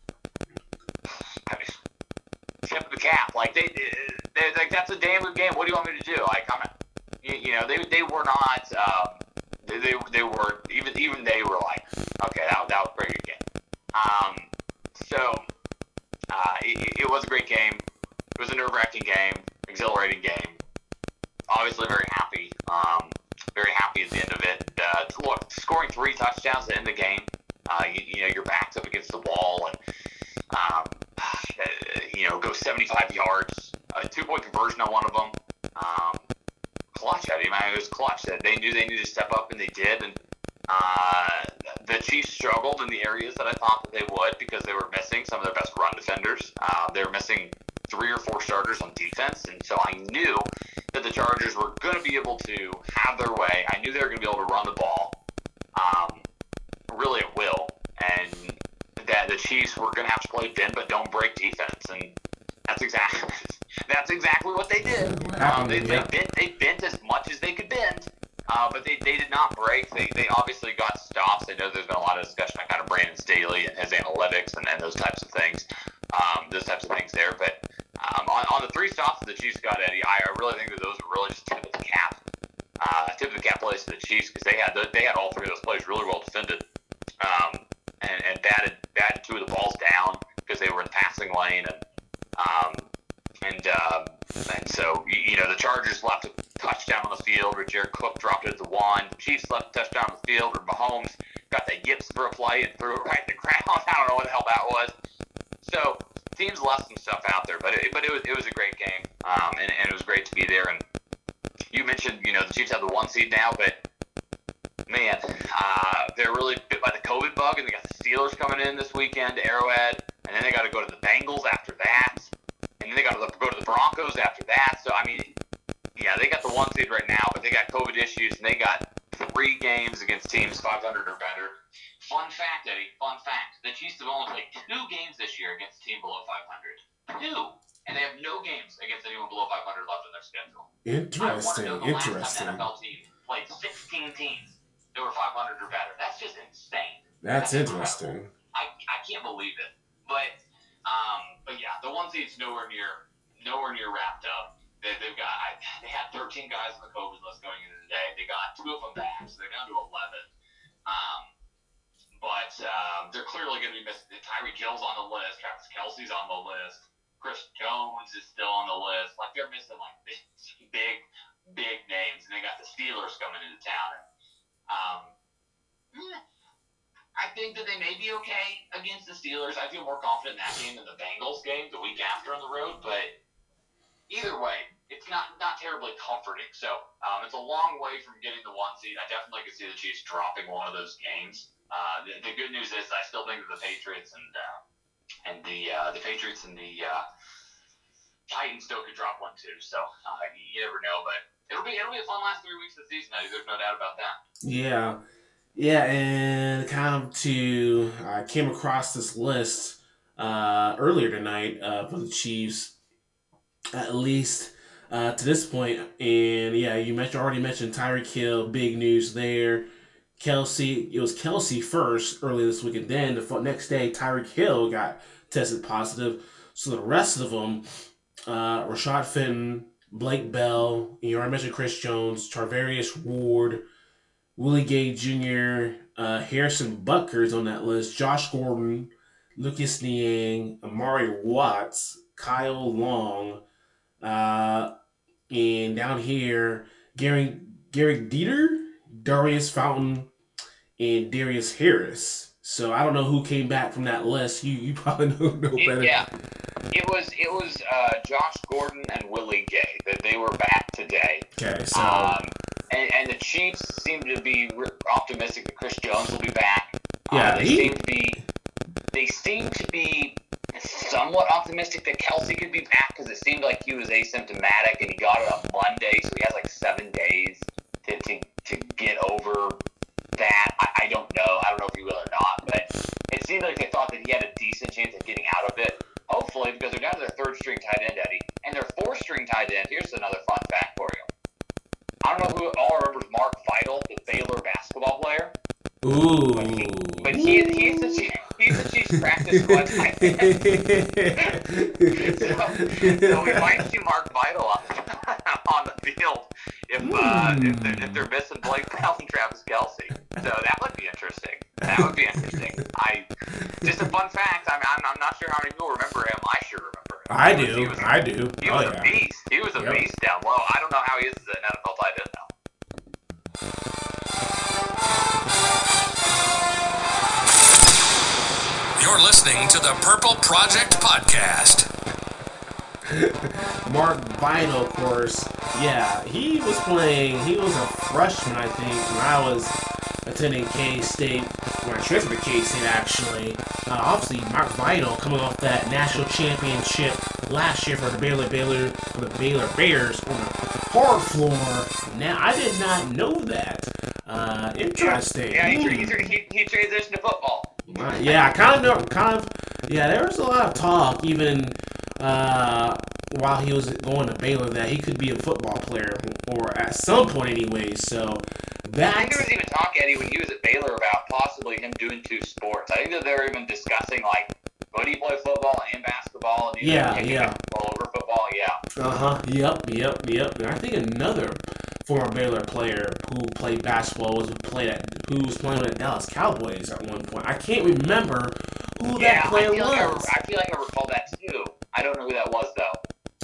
Speaker 3: I mean, tip of the cap. Like they, they, like that's a damn good game. What do you want me to do? Like I'm, you, you know, they they were not, um, they, they they were even even they were like, okay, that that was a pretty good game. Um, so. Uh, it, it was a great game. It was a nerve-wracking game, exhilarating game. Obviously, very happy. Um, very happy at the end of it. Uh, look, scoring three touchdowns at the end of the game. Uh, you, you know, your back's up against the wall, and um, you know, go seventy-five yards. A two-point conversion on one of them. Um, clutch. I mean, it was clutch. They knew they needed to step up, and they did. And Uh, the Chiefs struggled in the areas that I thought that they would because they were missing some of their best run defenders. Uh, they were missing three or four starters on defense, and so I knew that the Chargers were going to be able to have their way. I knew they were going to be able to run the ball um, really at will, and that the Chiefs were going to have to play bend but don't break defense, and that's exactly that's exactly what they did. Um, they, they bent they bent as much as they could bend. Uh, but they, they did not break. They they obviously got stops got the yips for a play and threw it right in the ground. I don't know what the hell that was. So teams left some stuff out there, but it, but it was it was a great game, um, and, and it was great to be there. And you mentioned, you know, the Chiefs have the one seed now, but man, uh, they're really bit by the COVID bug, and they got the Steelers coming in this weekend to Arrowhead, and then they got to go to the Bengals after that, and then they got to go to the Broncos after that. So I mean, yeah, they got the one seed right now, but they got COVID issues, and they got three games against teams five hundred or better. Fun fact, Eddie, fun fact. The Chiefs have only played two games this year against a team below five hundred. Two. And they have no games against anyone below five hundred left in their schedule.
Speaker 2: Interesting,
Speaker 3: I want to know the
Speaker 2: interesting.
Speaker 3: last time an N F L team played sixteen teams that were five hundred or better. That's just insane.
Speaker 2: That's, That's
Speaker 3: interesting. I, I can't believe it. But, um, but yeah, the one seed's nowhere near nowhere near wrapped up. They, they've got I, they had thirteen guys on the COVID list going into today. They got two of them back, so they're down to eleven. Um, but um, they're clearly going to be missing. Tyreek Hill's on the list. Travis Kelce's on the list. Chris Jones is still on the list. Like, they're missing like big, big, big names, and they got the Steelers coming into town. And, um, I think that they may be okay against the Steelers. I feel more confident in that game than the Bengals game the week after on the road, but either way, it's not, not terribly comforting. So um, it's a long way from getting the one seed. I definitely could see the Chiefs dropping one of those games. Uh, the, the good news is I still think that the Patriots and uh, and the uh, the Patriots and the uh, Titans still could drop one too. So uh, you never know, but it'll be it'll be a fun last three weeks of the season. There's no doubt about that.
Speaker 2: Yeah, yeah, and kind of to I came across this list uh, earlier tonight uh, for the Chiefs, at least uh, to this point, and yeah, you mentioned already mentioned Tyreek Hill, big news there. Kelce, it was Kelce first early this week, and then the next day Tyreek Hill got tested positive. So the rest of them, uh, Rashad Fenton, Blake Bell, you already mentioned Chris Jones, Charvarius Ward, Willie Gay Junior, uh, Harrison Butker's on that list, Josh Gordon, Lucas Niang, Amari Watts, Kyle Long, uh, and down here, Gary Gary Dieter, Darius Fountain, and Darius Harris. So I don't know who came back from that list. You you probably know, know better.
Speaker 3: Yeah, it was it was uh, Josh Gordon and Willie Gay that they were back today.
Speaker 2: Okay, so
Speaker 3: um, and, and the Chiefs seem to be optimistic that Chris Jones will be back.
Speaker 2: Yeah,
Speaker 3: uh, they
Speaker 2: he...
Speaker 3: seem to be they seem to be somewhat optimistic that Kelce could be back because it seemed like he was asymptomatic and he got it on Monday, so he has like seven days to to, to get over that. I, I don't know. I don't know if he will or not, but it seemed like they thought that he had a decent chance of getting out of it. Hopefully, because they're down to their third string tight end, Eddie, and their fourth string tight end. Here's another fun fact for you. I don't know who all remembers Mark Vital, the Baylor basketball player.
Speaker 2: Ooh.
Speaker 3: But, he, but he, he's the Chiefs, he's the Chiefs practice squad tight end. so, so we might see Mark Vital on, on the field if uh, if, they're, if they're missing Blake Bell and Travis Kelce. So that would be interesting. That would be interesting. I just a fun fact. I'm I'm, I'm not sure how many people remember him. I sure remember him.
Speaker 2: I
Speaker 3: He
Speaker 2: do.
Speaker 3: was- he was-
Speaker 2: I do.
Speaker 3: He
Speaker 2: Oh,
Speaker 3: was
Speaker 2: yeah.
Speaker 3: a beast. He was a
Speaker 2: Yep.
Speaker 3: beast down low. I don't know how he is as an N F L tight end now.
Speaker 1: You're listening to the Purple Project Podcast.
Speaker 2: Mark Vital, of course. Yeah, he was playing. He was a freshman, I think, when I was attending K-State. When I transferred to K-State, actually. Uh, obviously, Mark Vital coming off that national championship last year for the Baylor Baylor for the Baylor Bears on the hard floor. Now, I did not know that. Uh, interesting.
Speaker 3: Yeah, he,
Speaker 2: Hmm.
Speaker 3: he, he, he transitioned to football.
Speaker 2: Uh, yeah, I kind of know, kind of, yeah, there was a lot of talk, even uh, while he was going to Baylor, that he could be a football player, or at some point anyway, so
Speaker 3: I
Speaker 2: that...
Speaker 3: think there was even talk, Eddie, when he was at Baylor about possibly him doing two sports. I think that they were even discussing, like, would he play football and basketball? And
Speaker 2: Yeah,
Speaker 3: taking
Speaker 2: yeah.
Speaker 3: basketball over football, yeah.
Speaker 2: Uh-huh, yep, yep, yep, and I think another former Baylor player who played basketball was who played at, who was playing with the Dallas Cowboys at one point. I can't remember who
Speaker 3: Yeah,
Speaker 2: that player
Speaker 3: I feel,
Speaker 2: was.
Speaker 3: like I, I feel like I recall that, too. I don't know who that was, though.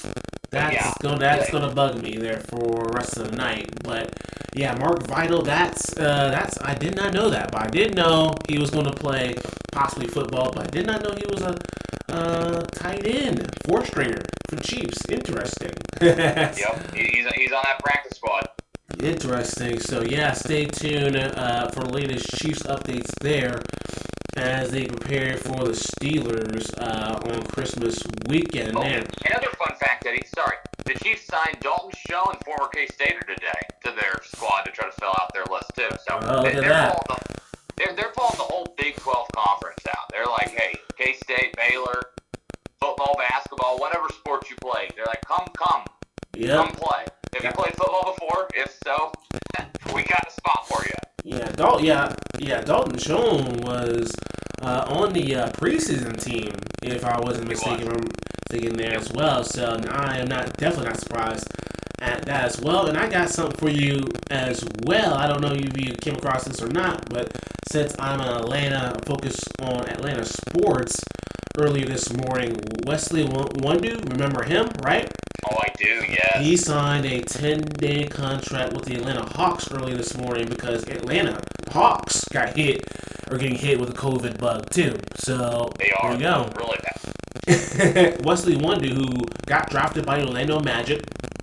Speaker 2: That's
Speaker 3: yeah.
Speaker 2: gonna that's gonna bug me there for the rest of the night. But yeah, Mark Vital. That's uh, that's I did not know that, but I did know he was going to play possibly football, but I did not know he was a uh, tight end, four stringer for the Chiefs. Interesting.
Speaker 3: Yep, he's he's on that practice squad.
Speaker 2: Interesting. So yeah, stay tuned uh, for the latest Chiefs updates there as they prepare for the Steelers uh, on Christmas weekend.
Speaker 3: Oh,
Speaker 2: Man,
Speaker 3: another fun fact, Eddie. Sorry, the Chiefs signed Dalton Schoen, former K-Stater, today to their squad to try to fill out their list too. So
Speaker 2: Oh, look
Speaker 3: they,
Speaker 2: at
Speaker 3: they're
Speaker 2: that.
Speaker 3: pulling the they're they're pulling the whole Big twelve conference out. They're like, hey, K-State, Baylor, football, basketball, whatever sports you play. They're like, come, come,
Speaker 2: yep.
Speaker 3: come play. Have you played football before? If so, we got a spot for you.
Speaker 2: Yeah, Dal- yeah, yeah. Dalton Schoen was uh, on the uh, preseason team, if I wasn't mistaken, was. mistaken there as well. So I am not definitely not surprised at that as well. And I got something for you as well. I don't know if you came across this or not, but since I'm an Atlanta focused on Atlanta sports, earlier this morning, Wesley Wundu, remember him, right?
Speaker 3: Oh, I do, yes.
Speaker 2: He signed a ten-day contract with the Atlanta Hawks early this morning because Atlanta Hawks got hit, or getting hit with a COVID bug too. So,
Speaker 3: they are.
Speaker 2: there you go.
Speaker 3: Really bad.
Speaker 2: Wesley Wundu, who got drafted by Orlando Magic.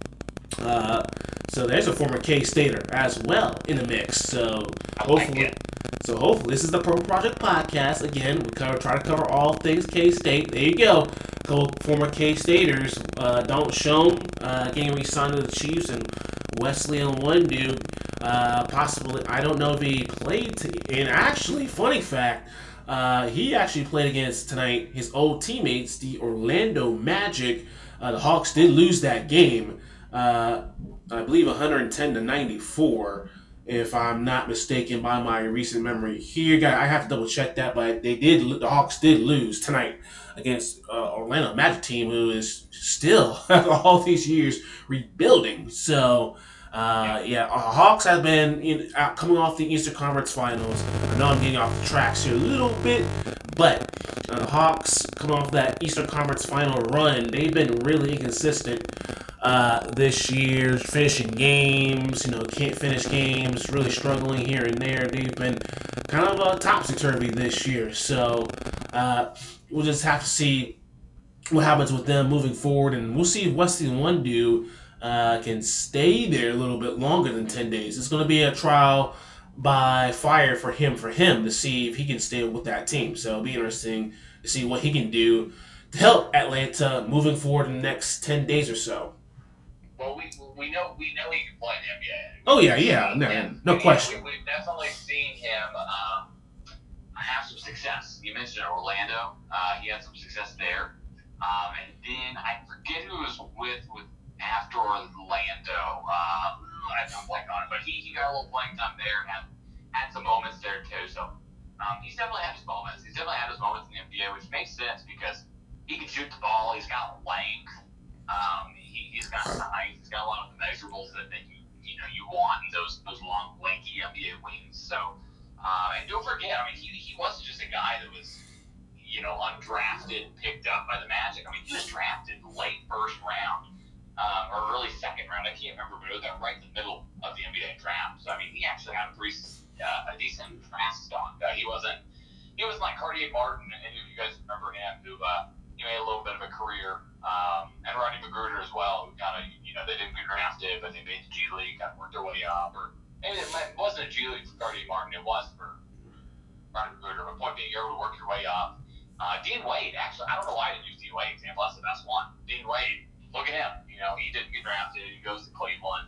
Speaker 2: Uh, so there's a former K-Stater as well in the mix. So,
Speaker 3: I
Speaker 2: hopefully...
Speaker 3: like it.
Speaker 2: So hopefully, this is the Purple Project Podcast. Again, we cover, try to cover all things K-State. There you go. Couple former K-Staters. Uh, Dalton Schoen uh, getting re-signed to the Chiefs, and Wesley Wundu, uh, possibly, I don't know if he played. T- and actually, funny fact, uh, he actually played against tonight his old teammates, the Orlando Magic. Uh, the Hawks did lose that game. Uh, I believe one hundred ten to ninety-four. If I'm not mistaken by my recent memory here, guy, I have to double check that, but they did. The Hawks did lose tonight against uh, Orlando Magic team, who is still after all these years rebuilding. So, uh, yeah, uh, Hawks have been in, out, coming off the Eastern Conference Finals. I know I'm getting off the tracks here a little bit, but uh, the Hawks coming off that Eastern Conference Final run, they've been really inconsistent. Uh, this year, finishing games, you know, can't finish games, really struggling here and there. They've been kind of uh, topsy-turvy this year. So uh, we'll just have to see what happens with them moving forward. And we'll see if Wesley Wundu uh, can stay there a little bit longer than ten days. It's going to be a trial by fire for him, for him to see if he can stay with that team. So it'll be interesting to see what he can do to help Atlanta moving forward in the next ten days or so.
Speaker 3: Well, we we know we know he can play in the N B A.
Speaker 2: Oh yeah, yeah, no,
Speaker 3: and,
Speaker 2: no
Speaker 3: and,
Speaker 2: question.
Speaker 3: We, we've definitely seen him um, have some success. You mentioned Orlando; uh, he had some success there, um, and then I forget who he was with with after Orlando. Uh, I don't blank on it, but he, he got a little playing time there and had had some moments there too. So um, he's definitely had his moments. He's definitely had his moments in the N B A, which makes sense because he can shoot the ball. He's got length. Um, he, he's got size. He's got a lot of the measurables that, that you you know you want in those those long, lanky N B A wings. So, uh, and don't forget, I mean, he he wasn't just a guy that was you know undrafted, picked up by the Magic. I mean, he was drafted late first round um, or early second round. I can't remember, but it was right in the middle of the N B A draft. So I mean, he actually had a pretty uh, a decent draft stock. Uh, he wasn't he wasn't like Cartier Martin. Any of you guys remember him? Who uh, he made a little bit of a career. Um, and Rodney McGruder as well, who kind of, you know, they didn't get drafted, but they made the G League, kind of worked their way up. Or maybe it wasn't a G League for Cartier Martin, it was for Rodney McGruder. But point being, you're able to work your way up. Uh, Dean Wade, actually, I don't know why I didn't use Dean Wade example. That's the best one. Dean Wade, look at him. You know, he didn't get drafted. He goes to Cleveland.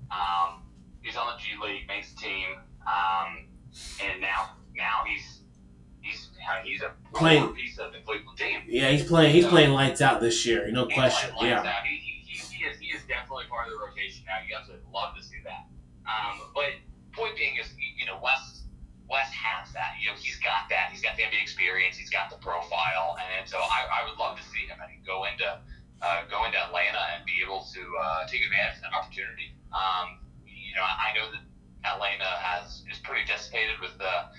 Speaker 3: Um, he's on the G League, makes the team, um, and now now he's he's he's a
Speaker 2: playing
Speaker 3: piece of the Cleveland team.
Speaker 2: Yeah, he's playing. He's
Speaker 3: so,
Speaker 2: playing lights out this year, no
Speaker 3: he's
Speaker 2: question.
Speaker 3: Playing lights
Speaker 2: Yeah.
Speaker 3: Out. He, he, he, he is he is definitely part of the rotation now. You guys would love to see that. Um, but point being is, you know, Wes Wes has that. You know, he's got that. He's got the N B A experience. He's got the profile, and, and so I, I would love to see him and go into uh, go into Atlanta and be able to uh, take advantage of that opportunity. Um, you know, I know that Atlanta has is pretty dissipated with the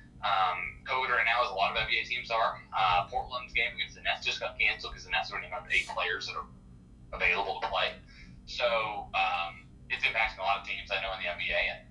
Speaker 3: um, COVID right now, as a lot of N B A teams are. Uh, Portland's game against the Nets just got canceled because the Nets are running out of eight players that are available to play. So um, it's impacting a lot of teams I know in the N B A, and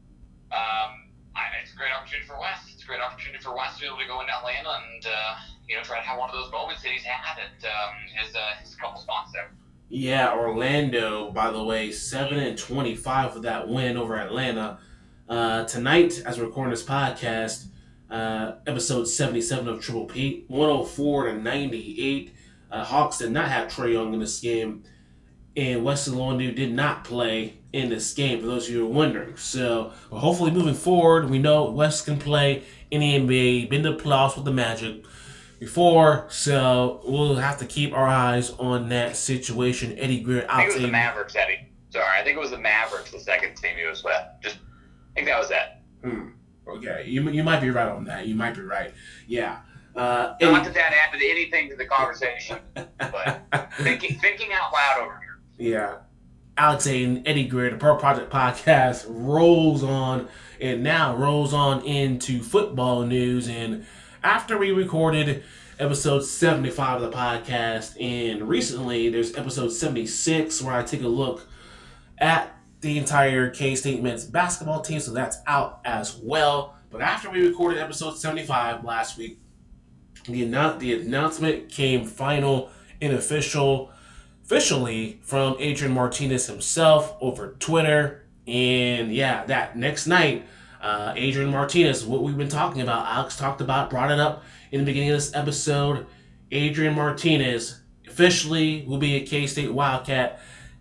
Speaker 3: um, I, it's a great opportunity for Wes. It's a great opportunity for Wes to be able to go into Atlanta and uh, you know try to have one of those moments that he's had at um, his uh, his couple spots there.
Speaker 2: Yeah, Orlando, by the way, seven and twenty-five for that win over Atlanta. Uh, tonight, as we're recording this podcast, uh, episode seventy-seven of Triple P, one oh four to ninety-eight. Uh, Hawks did not have Trae Young in this game, and Wesley Londu did not play in this game, for those of you who are wondering. So, well, hopefully moving forward, we know Wes can play in the N B A, been to the playoffs with the Magic before, so we'll have to keep our eyes on that situation. Eddie Greer out.
Speaker 3: I think it was the Mavericks, Eddie. Sorry, I think it was the Mavericks, the second team he was with. Just, I think that was it.
Speaker 2: Hmm. Okay, you you might be right on that. You might be right. Yeah. Uh,
Speaker 3: Eddie, Not that that added anything to the conversation, but thinking thinking out loud over here.
Speaker 2: Yeah. Alex A. and Eddie Greer, the Pearl Project podcast, rolls on and now rolls on into football news. And after we recorded episode seventy-five of the podcast, and recently there's episode seventy-six where I take a look at the entire K-State men's basketball team, so that's out as well. But after we recorded episode seventy-five last week, the, annou- the announcement came final and official, officially from Adrian Martinez himself over Twitter. And yeah, that next night, Uh, Adrian Martinez, what we've been talking about, Alex talked about, brought it up in the beginning of this episode. Adrian Martinez officially will be a K-State Wildcat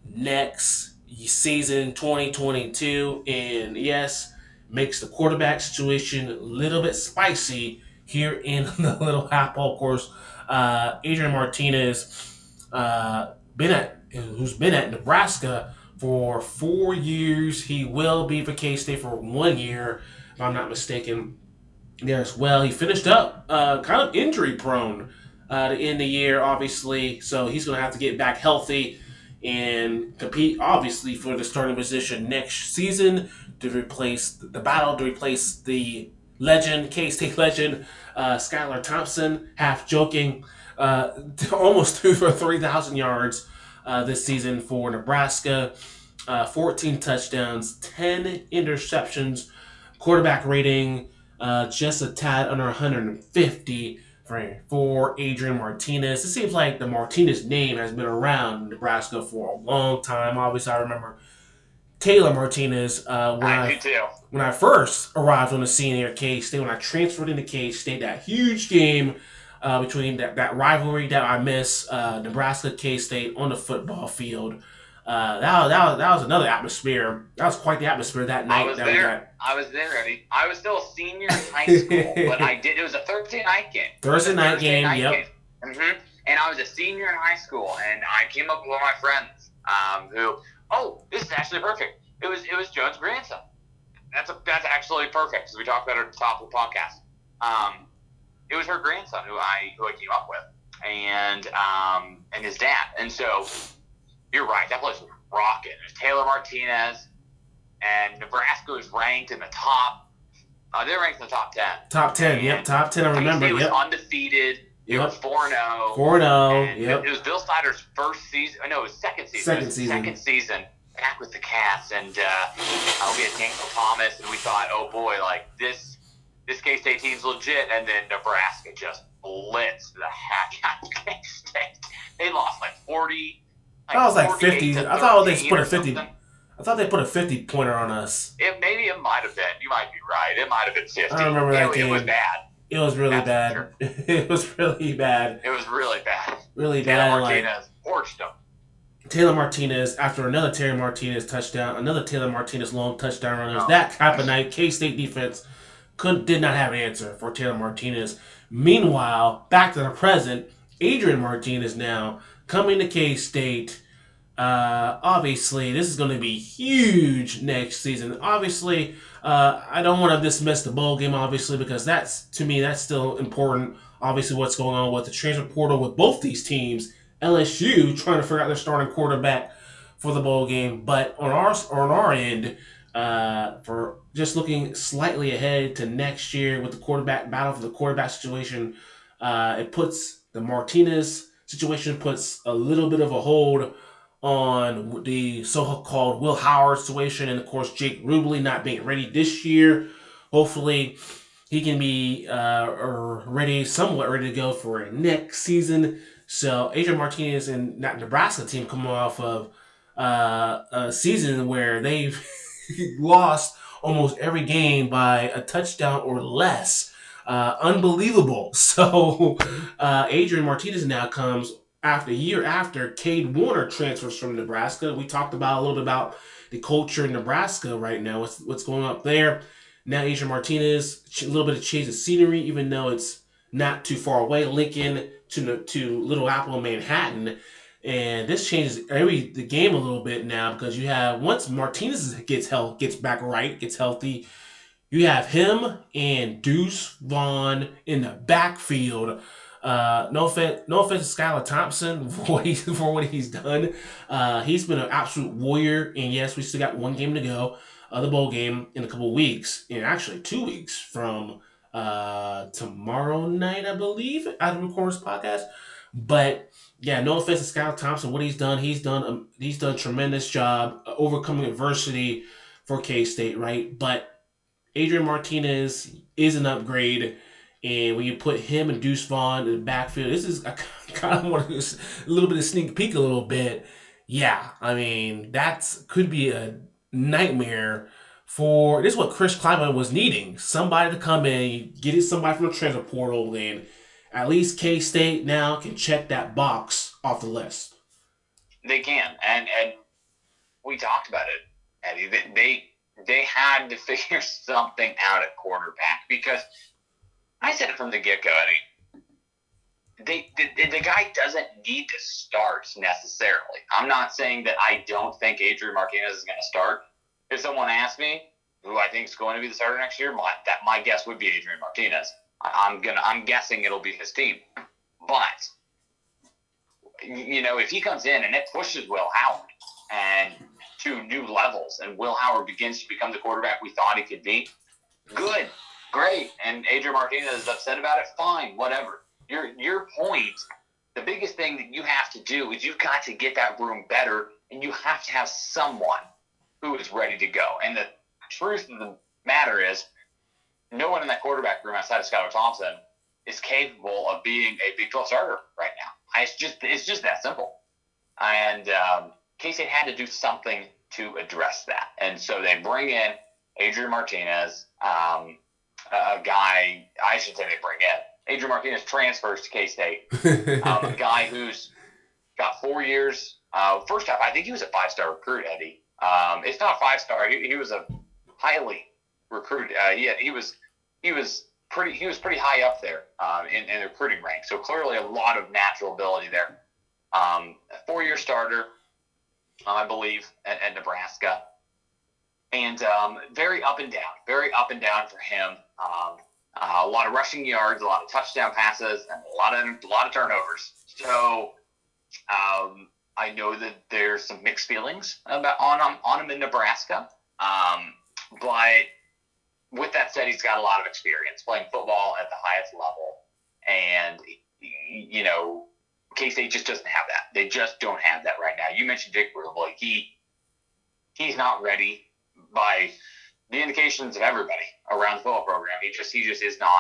Speaker 2: next season, twenty twenty-two, and yes, makes the quarterback situation a little bit spicy here in the Little Apple. Of course, uh, Adrian Martinez, uh, been at who's been at Nebraska for four years. He will be for K-State for one year, if I'm not mistaken, there as well. He finished up uh, kind of injury prone uh, to end the year, obviously, so he's going to have to get back healthy and compete, obviously, for the starting position next season to replace the battle, to replace the legend, K-State legend, uh, Skylar Thompson, half joking, uh, almost threw for three thousand yards Uh, this season for Nebraska. Uh, fourteen touchdowns, ten interceptions, quarterback rating uh, just a tad under one hundred fifty for, for Adrian Martinez. It seems like the Martinez name has been around Nebraska for a long time. Obviously, I remember Taylor Martinez uh, when
Speaker 3: I,
Speaker 2: I,
Speaker 3: do too.
Speaker 2: when I first arrived on the scene here at K-State, when I transferred into K-State, that huge game Uh, between that, that rivalry that I miss, uh, Nebraska K-State on the football field. Uh, that, was, that, was, that was another atmosphere. That was quite the atmosphere that night.
Speaker 3: I was
Speaker 2: that
Speaker 3: there.
Speaker 2: We got.
Speaker 3: I was there, Eddie. I was still a senior in high school, but I did. It was a Thursday night game.
Speaker 2: Thursday night
Speaker 3: Thursday
Speaker 2: game,
Speaker 3: night
Speaker 2: yep.
Speaker 3: Game. Mm-hmm. And I was a senior in high school, and I came up with one of my friends um, who, oh, this is actually perfect. It was it was Joe's grandson. That's a, that's actually perfect, because we talked about it at the top of the podcast. Um, It was her grandson who I who I came up with, and um, and his dad. And so, you're right. That place was rocking. There's Taylor Martinez, and Nebraska was ranked in the top. Uh, they're ranked in the top ten.
Speaker 2: Top ten,
Speaker 3: and
Speaker 2: yep. Top ten, I remember.
Speaker 3: It was
Speaker 2: yep.
Speaker 3: undefeated. It
Speaker 2: Yep.
Speaker 3: was four and oh.
Speaker 2: four and oh, yep.
Speaker 3: It was Bill Snyder's first season. No, it was second season.
Speaker 2: Second
Speaker 3: it was
Speaker 2: season.
Speaker 3: Second season. Back with the Cats, and uh, we had Daniel Thomas, and we thought, oh boy, like this. This K-State team's legit, and then Nebraska just blitzed the heck out of K-State. They lost like forty. Like
Speaker 2: That was like fifty. I thought they put a fifty.
Speaker 3: Something.
Speaker 2: I thought they put a fifty pointer on us.
Speaker 3: It maybe it might have been. You might be right. It might have been fifty.
Speaker 2: I remember that
Speaker 3: it,
Speaker 2: game.
Speaker 3: It was bad.
Speaker 2: It was really
Speaker 3: That's
Speaker 2: bad. It was really bad.
Speaker 3: It was really bad.
Speaker 2: Really
Speaker 3: Taylor
Speaker 2: bad.
Speaker 3: Martinez
Speaker 2: Like,
Speaker 3: torched them.
Speaker 2: Taylor Martinez, after another Taylor Martinez touchdown, another Taylor Martinez long touchdown run. It was
Speaker 3: Oh.
Speaker 2: that type of night. K-State defense Could, did not have an answer for Taylor Martinez. Meanwhile, back to the present, Adrian Martinez now coming to K-State. Uh, obviously, this is going to be huge next season. Obviously, uh, I don't want to dismiss the bowl game, obviously, because that's, to me, that's still important. Obviously, what's going on with the transfer portal with both these teams. L S U trying to figure out their starting quarterback for the bowl game. But on our, on our end, uh, for just looking slightly ahead to next year with the quarterback battle for the quarterback situation, uh, it puts the Martinez situation puts a little bit of a hold on the so-called Will Howard situation, and of course Jake Rubley not being ready this year. Hopefully, he can be uh, ready, somewhat ready to go for next season. So Adrian Martinez and that Nebraska team coming off of uh, a season where they've lost almost every game by a touchdown or less. Uh, unbelievable. So uh, Adrian Martinez now comes after a year after Cade Warner transfers from Nebraska. We talked about a little bit about the culture in Nebraska right now. What's what's going up there? Now Adrian Martinez, a little bit of change of scenery, even though it's not too far away. Lincoln to to Little Apple, Manhattan, and this changes every the game a little bit now because you have once Martinez gets health gets back right, gets healthy, you have him and Deuce Vaughn in the backfield. Uh, no offense, no offense to Skylar Thompson for what, he, for what he's done. Uh, he's been an absolute warrior, and yes, we still got one game to go, uh, the bowl game in a couple of weeks, and actually two weeks from uh, tomorrow night, I believe, out of Recorders Podcast. But yeah, no offense to Skylar Thompson, what he's done, he's done, um, he's done a tremendous job uh, overcoming adversity for K-State, right? But Adrian Martinez is an upgrade, and when you put him and Deuce Vaughn in the backfield, this is I kind of want to a little bit of sneak peek a little bit. Yeah, I mean that's could be a nightmare for this. Is what Chris Klieman was needing: somebody to come in, get it somebody from the transfer portal, and at least K-State now can check that box off the list.
Speaker 3: They can, and and we talked about it, Eddie. They. they They had to figure something out at quarterback because I said it from the get-go, Eddie. They, the, the guy doesn't need to start necessarily. I'm not saying that I don't think Adrian Martinez is going to start. If someone asked me who I think is going to be the starter next year, my, that my guess would be Adrian Martinez. I, I'm gonna, I'm guessing it'll be his team. But you know, if he comes in and it pushes Will Howard and to new levels, and Will Howard begins to become the quarterback we thought he could be, good, great. And Adrian Martinez is upset about it, fine, whatever. Your your point, the biggest thing that you have to do is you've got to get that room better, and you have to have someone who is ready to go. And the truth of the matter is, no one in that quarterback room outside of Skylar Thompson is capable of being a Big twelve starter right now. It's just it's just that simple. And um, K-State had to do something to address that. And so they bring in Adrian Martinez, um, a guy, I should say they bring in. Adrian Martinez transfers to K-State, um, a guy who's got four years. Uh, first off, I think he was a five-star recruit, Eddie. Um, it's not a five-star. He, he was a highly recruited. Uh, he, he was he was pretty he was pretty high up there um, in, in the recruiting rank. So clearly a lot of natural ability there. Um, a four-year starter. I believe, at, at Nebraska. And um, very up and down, very up and down for him. Um, uh, a lot of rushing yards, a lot of touchdown passes, and a lot of a lot of turnovers. So um, I know that there's some mixed feelings about on him, on him in Nebraska. Um, but with that said, he's got a lot of experience playing football at the highest level. And, you know, K-State just doesn't have that. They just don't have that right now. You mentioned Jake Rubley. He he's not ready by the indications of everybody around the football program. He just he just is not.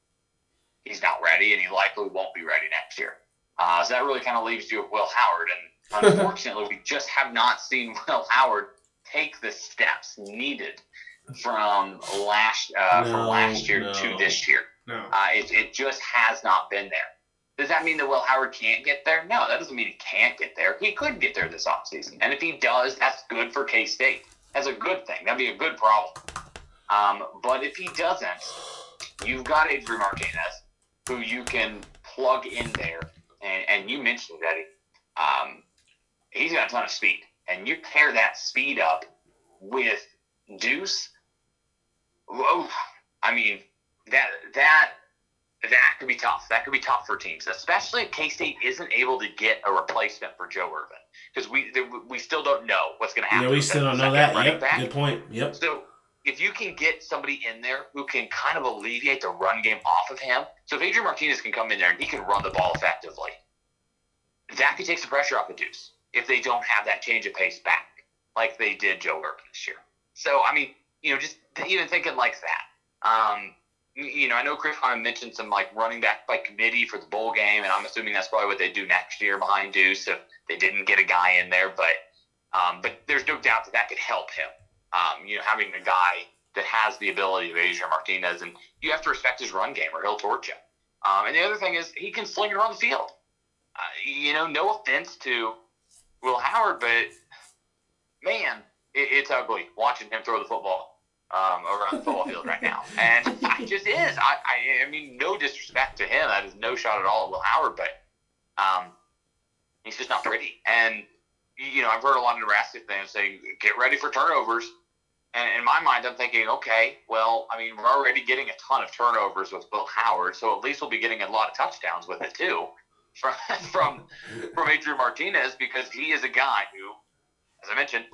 Speaker 3: He's not ready, and he likely won't be ready next year. Uh, so that really kind of leaves you with Will Howard, and unfortunately, we just have not seen Will Howard take the steps needed from last uh,
Speaker 2: no,
Speaker 3: from last year
Speaker 2: no,
Speaker 3: to this year.
Speaker 2: No.
Speaker 3: Uh, it it just has not been there. Does that mean that Will Howard can't get there? No, that doesn't mean he can't get there. He could get there this offseason. And if he does, that's good for K-State. That's a good thing. That'd be a good problem. Um, but if he doesn't, you've got Adrian Martinez, who you can plug in there. And, and you mentioned that um, he's got a ton of speed. And you pair that speed up with Deuce. Whoa, I mean, that that – that could be tough. That could be tough for teams, especially if K-State isn't able to get a replacement for Joe Irvin, because we we still don't know what's going to happen.
Speaker 2: Yeah, we still don't know that. Yep, back. Good point. Yep.
Speaker 3: So if you can get somebody in there who can kind of alleviate the run game off of him, so if Adrian Martinez can come in there and he can run the ball effectively, that could take some pressure off of Deuce. if they don't have that change of pace back like they did Joe Burrow this year. So, I mean, you know, just even thinking like that. Um, you know, I know Chris Kleiman mentioned some, like, running back by committee for the bowl game, and I'm assuming that's probably what they do next year behind Deuce if they didn't get a guy in there. But um, but there's no doubt that that could help him, um, you know, having a guy that has the ability of Adrian Martinez. And you have to respect his run game or he'll torch you. Um, and the other thing is he can sling it around the field. Uh, you know, no offense to Will Howard, but, man, it, it's ugly watching him throw the football um, around the football field right now. And it just is. I, I, I mean, no disrespect to him. That is no shot at all at Will Howard, but um, he's just not pretty. And, you know, I've heard a lot of Nebraska fans say, get ready for turnovers. And in my mind, I'm thinking, okay, well, I mean, we're already getting a ton of turnovers with Will Howard, so at least we'll be getting a lot of touchdowns with it too from from, from Adrian Martinez, because he is a guy who, as I mentioned,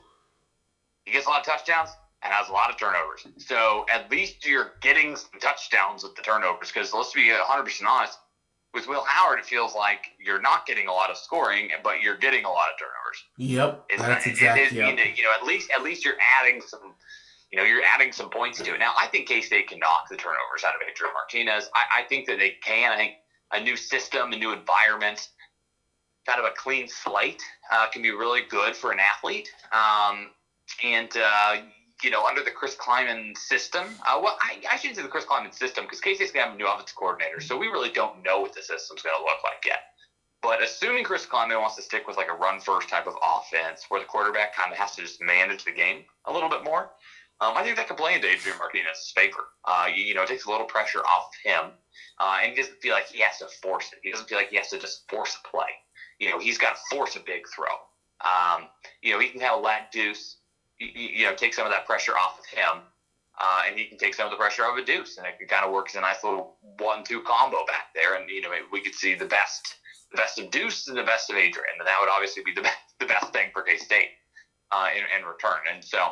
Speaker 3: he gets a lot of touchdowns and has a lot of turnovers. So at least you're getting some touchdowns with the turnovers, because let's be one hundred percent honest, with Will Howard, it feels like you're not getting a lot of scoring, but you're getting a lot of turnovers.
Speaker 2: Yep,
Speaker 3: it's
Speaker 2: that's
Speaker 3: not,
Speaker 2: exactly.
Speaker 3: It, it, you know, at least at least you're adding some, you know, you're adding some points to it. Now, I think K-State can knock the turnovers out of Adrian Martinez. I, I think that they can. I think a new system, a new environment, kind of a clean slate uh, can be really good for an athlete. Um, and uh, you know, under the Chris Kleiman system, uh, well, I, I shouldn't say the Chris Kleiman system, because K-State's going to have a new offensive coordinator, so we really don't know what the system's going to look like yet. But assuming Chris Kleiman wants to stick with like a run-first type of offense where the quarterback kind of has to just manage the game a little bit more, um, I think that could play into Adrian Martinez's favor. Uh, you, you know, it takes a little pressure off him, uh, and he doesn't feel like he has to force it. He doesn't feel like he has to just force a play. You know, he's got to force a big throw. Um, you know, he can kind of let Deuce, you, you know, take some of that pressure off of him, uh, and he can take some of the pressure off of Deuce, and it can kind of work as a nice little one two combo back there, and, you know, maybe we could see the best the best of Deuce and the best of Adrian, and that would obviously be the best, the best thing for K-State uh, in, in return. And so,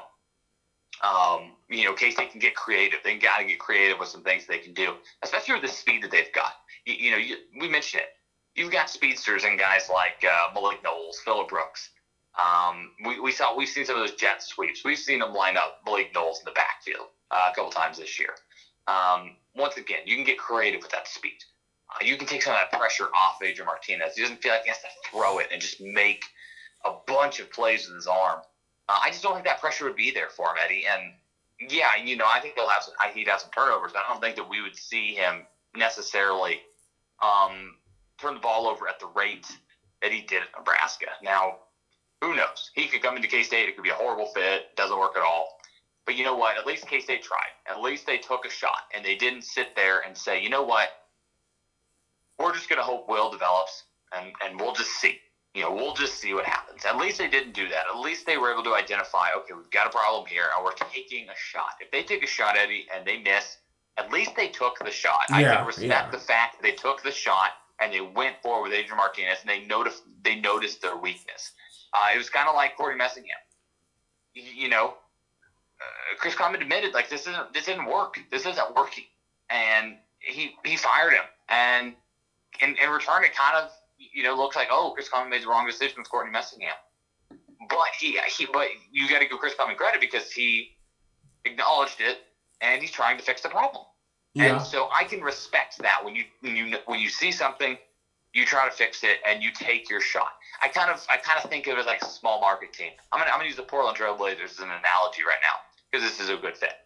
Speaker 3: um, you know, K-State can get creative. They got to get creative with some things they can do, especially with the speed that they've got. You, you know, you, we mentioned it. You've got speedsters and guys like uh, Malik Knowles, Phillip Brooks. Um, we, we saw, we've seen some of those jet sweeps. We've seen them line up Malik Knowles in the backfield uh, a couple times this year. Um, once again, you can get creative with that speed. Uh, you can take some of that pressure off Adrian Martinez. He doesn't feel like he has to throw it and just make a bunch of plays with his arm. Uh, I just don't think that pressure would be there for him, Eddie. And, yeah, you know, I think he'll have some, he'd have some turnovers, but I don't think that we would see him necessarily um, turn the ball over at the rate that he did at Nebraska. Now, who knows? He could come into K-State. It could be a horrible fit. Doesn't work at all. But you know what? At least K-State tried. At least they took a shot, and they didn't sit there and say, you know what? We're just going to hope Will develops, and, and we'll just see. You know, we'll just see what happens. At least they didn't do that. At least they were able to identify, okay, we've got a problem here, and we're taking a shot. If they take a shot, Eddie, and they miss, at least they took the shot.
Speaker 2: Yeah,
Speaker 3: I can respect
Speaker 2: yeah.
Speaker 3: the fact that they took the shot, and they went forward with Adrian Martinez, and they noticed, they noticed their weakness. Uh, it was kind of like Corey Messingham. You, you know, uh, Chris Kleiman admitted, like, this isn't this didn't work. This isn't working. And he he fired him. And in, in return, it kind of, you know, looks like, oh, Chris Kleiman made the wrong decision with Courtney Messingham. But he, he but you got to give Chris Kleiman credit because he acknowledged it and he's trying to fix the problem.
Speaker 2: Yeah.
Speaker 3: And so I can respect that when you when you when you see something, you try to fix it and you take your shot. I kind of I kind of think of it as like a small market team. I'm gonna I'm gonna use the Portland Trailblazers as an analogy right now because this is a good fit.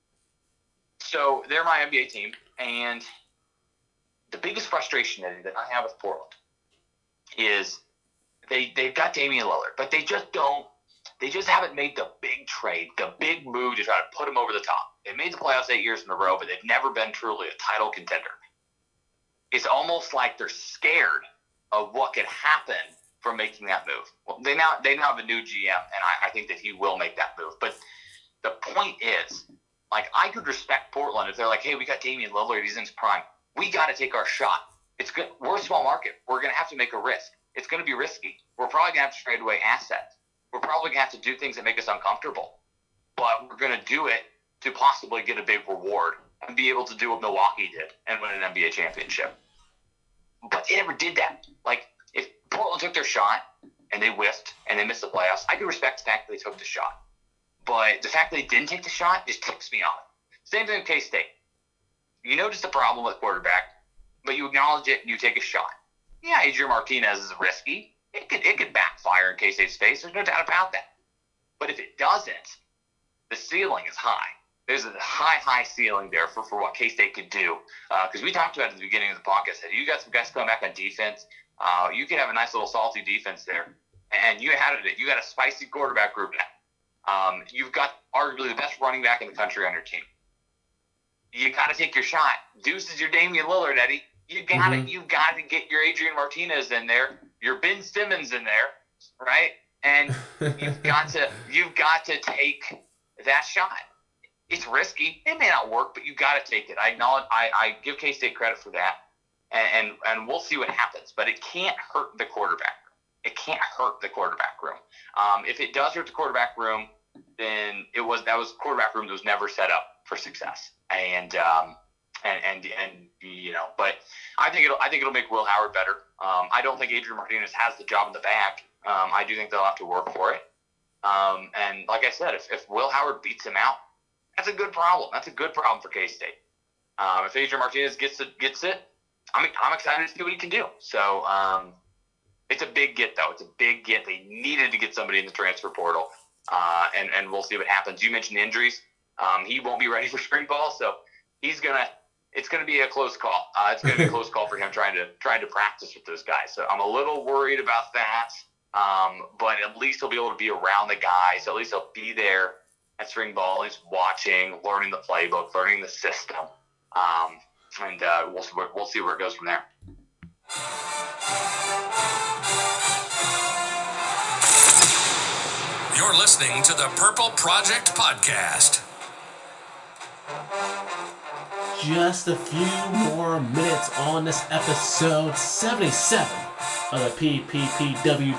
Speaker 3: So they're my N B A team, and the biggest frustration that I have with Portland is they they've got Damian Lillard, but they just don't they just haven't made the big trade, the big move to try to put him over the top. They've made the playoffs eight years in a row, but they've never been truly a title contender. It's almost like they're scared of what could happen from making that move. Well, they now they now have a new G M, and I, I think that he will make that move. But the point is, like, I could respect Portland if they're like, hey, we got Damian Lillard, he's in his prime. We got to take our shot. It's good. We're a small market. We're going to have to make a risk. It's going to be risky. We're probably going to have to trade away assets. We're probably going to have to do things that make us uncomfortable. But we're going to do it to possibly get a big reward and be able to do what Milwaukee did and win an N B A championship. But they never did that. Like, if Portland took their shot and they whiffed and they missed the playoffs, I can respect the fact that they took the shot. But the fact that they didn't take the shot just ticks me off. Same thing with K-State. You notice the problem with quarterback, but you acknowledge it and you take a shot. Yeah, Adrian Martinez is risky. It could it could backfire in K-State's face. There's no doubt about that. But if it doesn't, the ceiling is high. There's a high, high ceiling there for, for what K-State could do. Because uh, we talked about it at the beginning of the podcast. That you got some guys coming back on defense. Uh, you could have a nice little salty defense there. And you had it. You got a spicy quarterback group now. Um, you've got arguably the best running back in the country on your team. You got to take your shot. Deuce is your Damian Lillard, Eddie. You got to, mm-hmm. you got to get your Adrian Martinez in there, your Ben Simmons in there, right? And you've got to, you've got to take that shot. It's risky. It may not work, but you got to take it. I acknowledge. I, I give K-State credit for that, and, and and we'll see what happens. But it can't hurt the quarterback room. It can't hurt the quarterback room. Um, if it does hurt the quarterback room, then it was that was quarterback room that was never set up for success. And um, and and and you know, but I think it'll I think it'll make Will Howard better. Um, I don't think Adrian Martinez has the job in the bag. Um, I do think they'll have to work for it. Um, and like I said, if, if Will Howard beats him out, that's a good problem. That's a good problem for K-State. Um, if Adrian Martinez gets it, gets it, I'm I'm excited to see what he can do. So um, it's a big get, though. It's a big get. They needed to get somebody in the transfer portal, uh, and and we'll see what happens. You mentioned injuries. Um, he won't be ready for spring ball, so he's gonna. It's gonna be a close call. Uh, it's gonna be a close call for him trying to trying to practice with those guys. So I'm a little worried about that. Um, but at least he'll be able to be around the guys. At least he'll be there at spring ball. He's watching, learning the playbook, learning the system, um, and uh, we'll we'll see where it goes from there.
Speaker 1: You're listening to the Purple Project Podcast.
Speaker 2: Just a few more minutes on this episode seventy-seven of the P P P W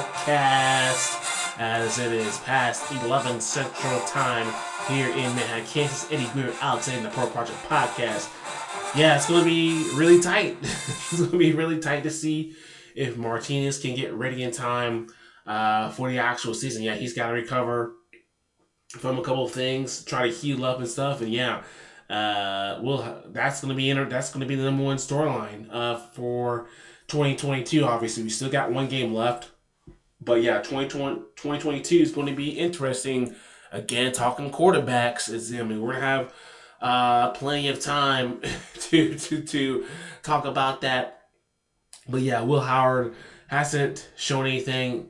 Speaker 2: Podcast, as it is past eleven Central Time here in Manhattan, Kansas. Eddie Greer outside the Purple Project Podcast. Yeah, it's going to be really tight. It's going to be really tight to see if Martinez can get ready in time uh, for the actual season. Yeah, he's got to recover from a couple of things, try to heal up and stuff, and yeah. Uh, well, that's gonna be inter- that's gonna be the number one storyline uh for twenty twenty-two. Obviously, we still got one game left, but yeah, twenty twenty-two is going to be interesting. Again, talking quarterbacks, is I mean we're gonna have uh plenty of time to to to talk about that. But yeah, Will Howard hasn't shown anything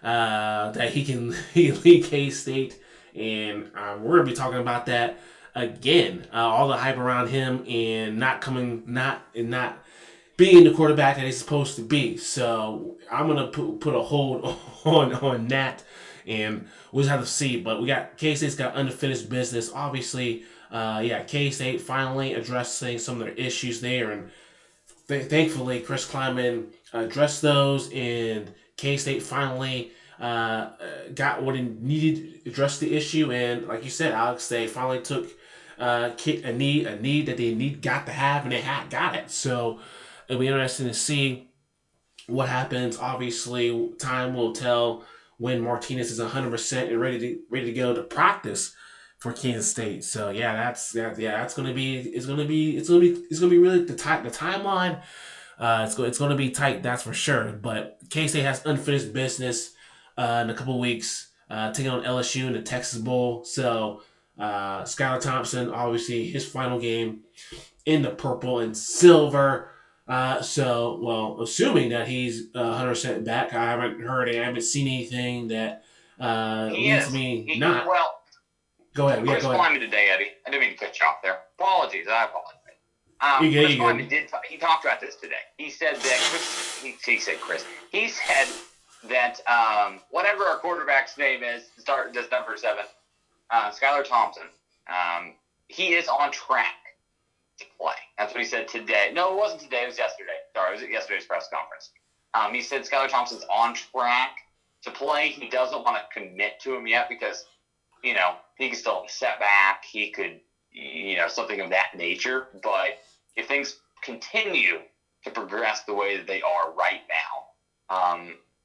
Speaker 2: uh that he can he lead K-State, and um, we're gonna be talking about that. Again, uh, all the hype around him and not coming, not and not being the quarterback that he's supposed to be. So I'm gonna put put a hold on on that, and we'll just have to see. But we got K-State's got unfinished business. Obviously, uh, yeah, K-State finally addressing some of their issues there, and th- thankfully Chris Klieman addressed those, and K-State finally uh, got what it needed, addressed the issue, and like you said, Alex, they finally took. Uh, a need, a need that they need got to have, and they had got it. So it'll be interesting to see what happens. Obviously, time will tell when Martinez is one hundred percent and ready to ready to go to practice for Kansas State. So yeah, that's that. Yeah, that's gonna be. It's gonna be. It's gonna be. It's gonna be really the time. The timeline. Uh, it's go, It's gonna be tight. That's for sure. But K-State has unfinished business uh, in a couple weeks, uh, taking on L S U in the Texas Bowl. So. Uh, Skylar Thompson, obviously his final game in the purple and silver. Uh, so, well, assuming that he's uh, one hundred percent back, I haven't heard, I haven't seen anything that uh, leads me
Speaker 3: he,
Speaker 2: not.
Speaker 3: Well,
Speaker 2: go ahead. Yeah,
Speaker 3: Chris
Speaker 2: go ahead.
Speaker 3: Klieman today, Eddie. I didn't mean to cut you off there. Apologies. I apologize. Um,
Speaker 2: you good,
Speaker 3: Chris
Speaker 2: you
Speaker 3: Klieman
Speaker 2: good.
Speaker 3: did. Talk, he talked about this today. He said that Chris. He, he said Chris. He said that um, whatever our quarterback's name is, start does number seven. Uh, Skylar Thompson, um, he is on track to play. That's what he said today. No, it wasn't today. It was yesterday. Sorry, it was at yesterday's press conference. Um, he said Skylar Thompson's on track to play. He doesn't want to commit to him yet because, you know, he could still have a setback. He could, you know, something of that nature. But if things continue to progress the way that they are right now, um,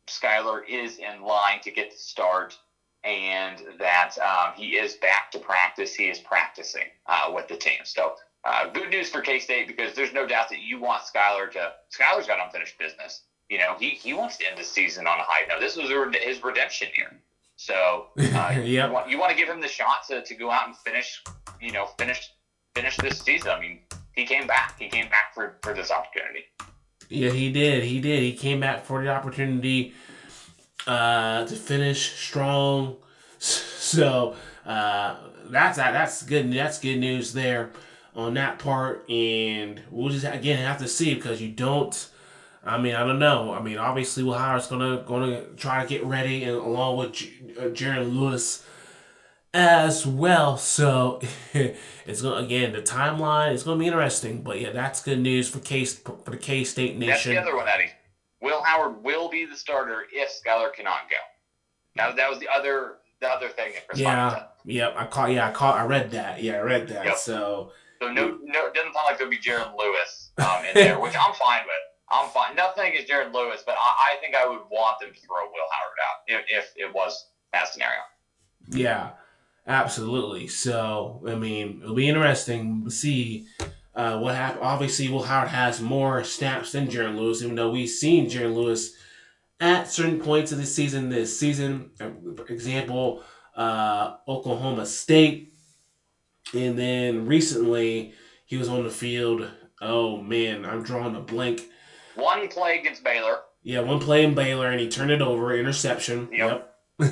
Speaker 3: Skylar is in line to get the start, and that um, he is back to practice. He is practicing uh, with the team. So uh, good news for K-State, because there's no doubt that you want Skylar to – Skylar's got unfinished business. You know, he, he wants to end the season on a high note. This was his redemption year. So uh, yep. you, want, you want to give him the shot to, to go out and finish, you know, finish finish this season. I mean, he came back. He came back for, for this opportunity.
Speaker 2: Yeah, he did. He did. He came back for the opportunity uh, to finish strong. So uh, that's that's good. That's good news there on that part. And we'll just again have to see, because you don't. I mean, I don't know. I mean, obviously, Will Howard's gonna gonna try to get ready, and along with J- uh, Jaron Lewis as well. So it's gonna again the timeline is gonna be interesting. But yeah, that's good news for K for the K-State Nation.
Speaker 3: That's the other one, Eddie. Will Howard will be the starter if Skylar cannot go. Now that was the other the other thing that Chris
Speaker 2: Yeah,
Speaker 3: said.
Speaker 2: yeah, I caught. Yeah, I caught. I read that. Yeah, I read that.
Speaker 3: Yep.
Speaker 2: So
Speaker 3: so no, no, it doesn't sound like there'll be Jaron Lewis um, in there, which I'm fine with. I'm fine. Nothing against Jared Lewis, but I, I think I would want them to throw Will Howard out if, if it was that scenario.
Speaker 2: Yeah, absolutely. So, I mean, it'll be interesting to see uh, what happens. Obviously, Will Howard has more snaps than Jared Lewis, even though we've seen Jared Lewis at certain points of the season this season. For example, uh, Oklahoma State. And then recently, he was on the field. Oh, man, I'm drawing a blank.
Speaker 3: One play against Baylor.
Speaker 2: Yeah, one play in Baylor, and he turned it over, interception. Yep.
Speaker 3: yep.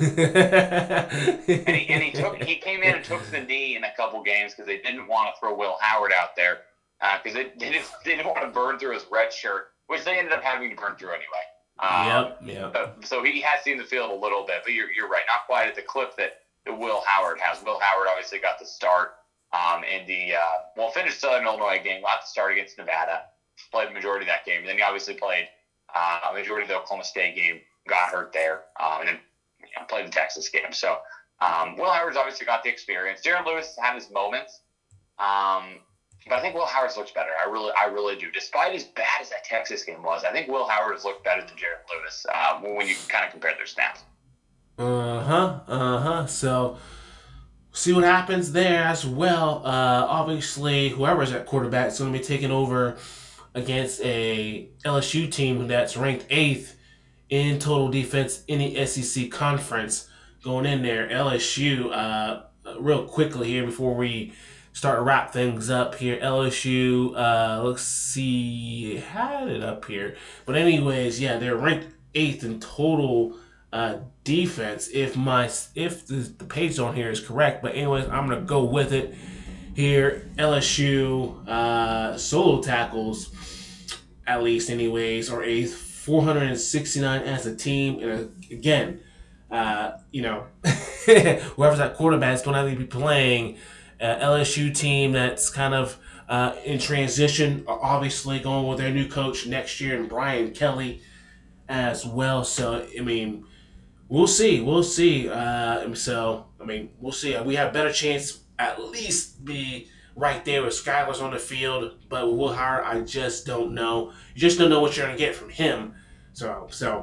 Speaker 3: and, he, and he took he came in and took the knee in a couple games because they didn't want to throw Will Howard out there because uh, they, they, didn't, they didn't want to burn through his red shirt, which they ended up having to burn through anyway. Um,
Speaker 2: yep, yep.
Speaker 3: So, so he has seen the field a little bit, but you're, you're right, not quite at the clip that, that Will Howard has. Will Howard obviously got the start um, in the uh, well, finished Southern Illinois game, got the start against Nevada. Played the majority of that game. And then he obviously played uh, a majority of the Oklahoma State game, got hurt there, um, and then you know, played the Texas game. So um, Will Howard's obviously got the experience. Jaron Lewis had his moments, um, but I think Will Howard's looks better. I really, I really do. Despite as bad as that Texas game was, I think Will Howard has looked better than Jaron Lewis uh, when you kind of compare their snaps.
Speaker 2: Uh huh. Uh huh. So. See what happens there as well. Uh, obviously, whoever's at quarterback is going to be taking over against a L S U team that's ranked eighth in total defense in the S E C conference. Going in there, L S U. Uh, real quickly here before we start to wrap things up here. L S U. Uh, let's see, had it up here, but anyways, yeah, they're ranked eighth in total. Uh, defense, if my if the, the page on here is correct, but anyways, I'm gonna go with it here. L S U uh, solo tackles, at least, anyways, are eighth, four hundred sixty-nine as a team. And uh, again, uh, you know, whoever's at quarterback is gonna have to be playing uh, L S U team that's kind of uh, in transition, obviously going with their new coach next year, and Brian Kelly as well. So I mean. We'll see. We'll see. Uh, so, I mean, we'll see. We have better chance at least be right there with Skylar's on the field. But with Will Howard, I just don't know. You just don't know what you're going to get from him. So, so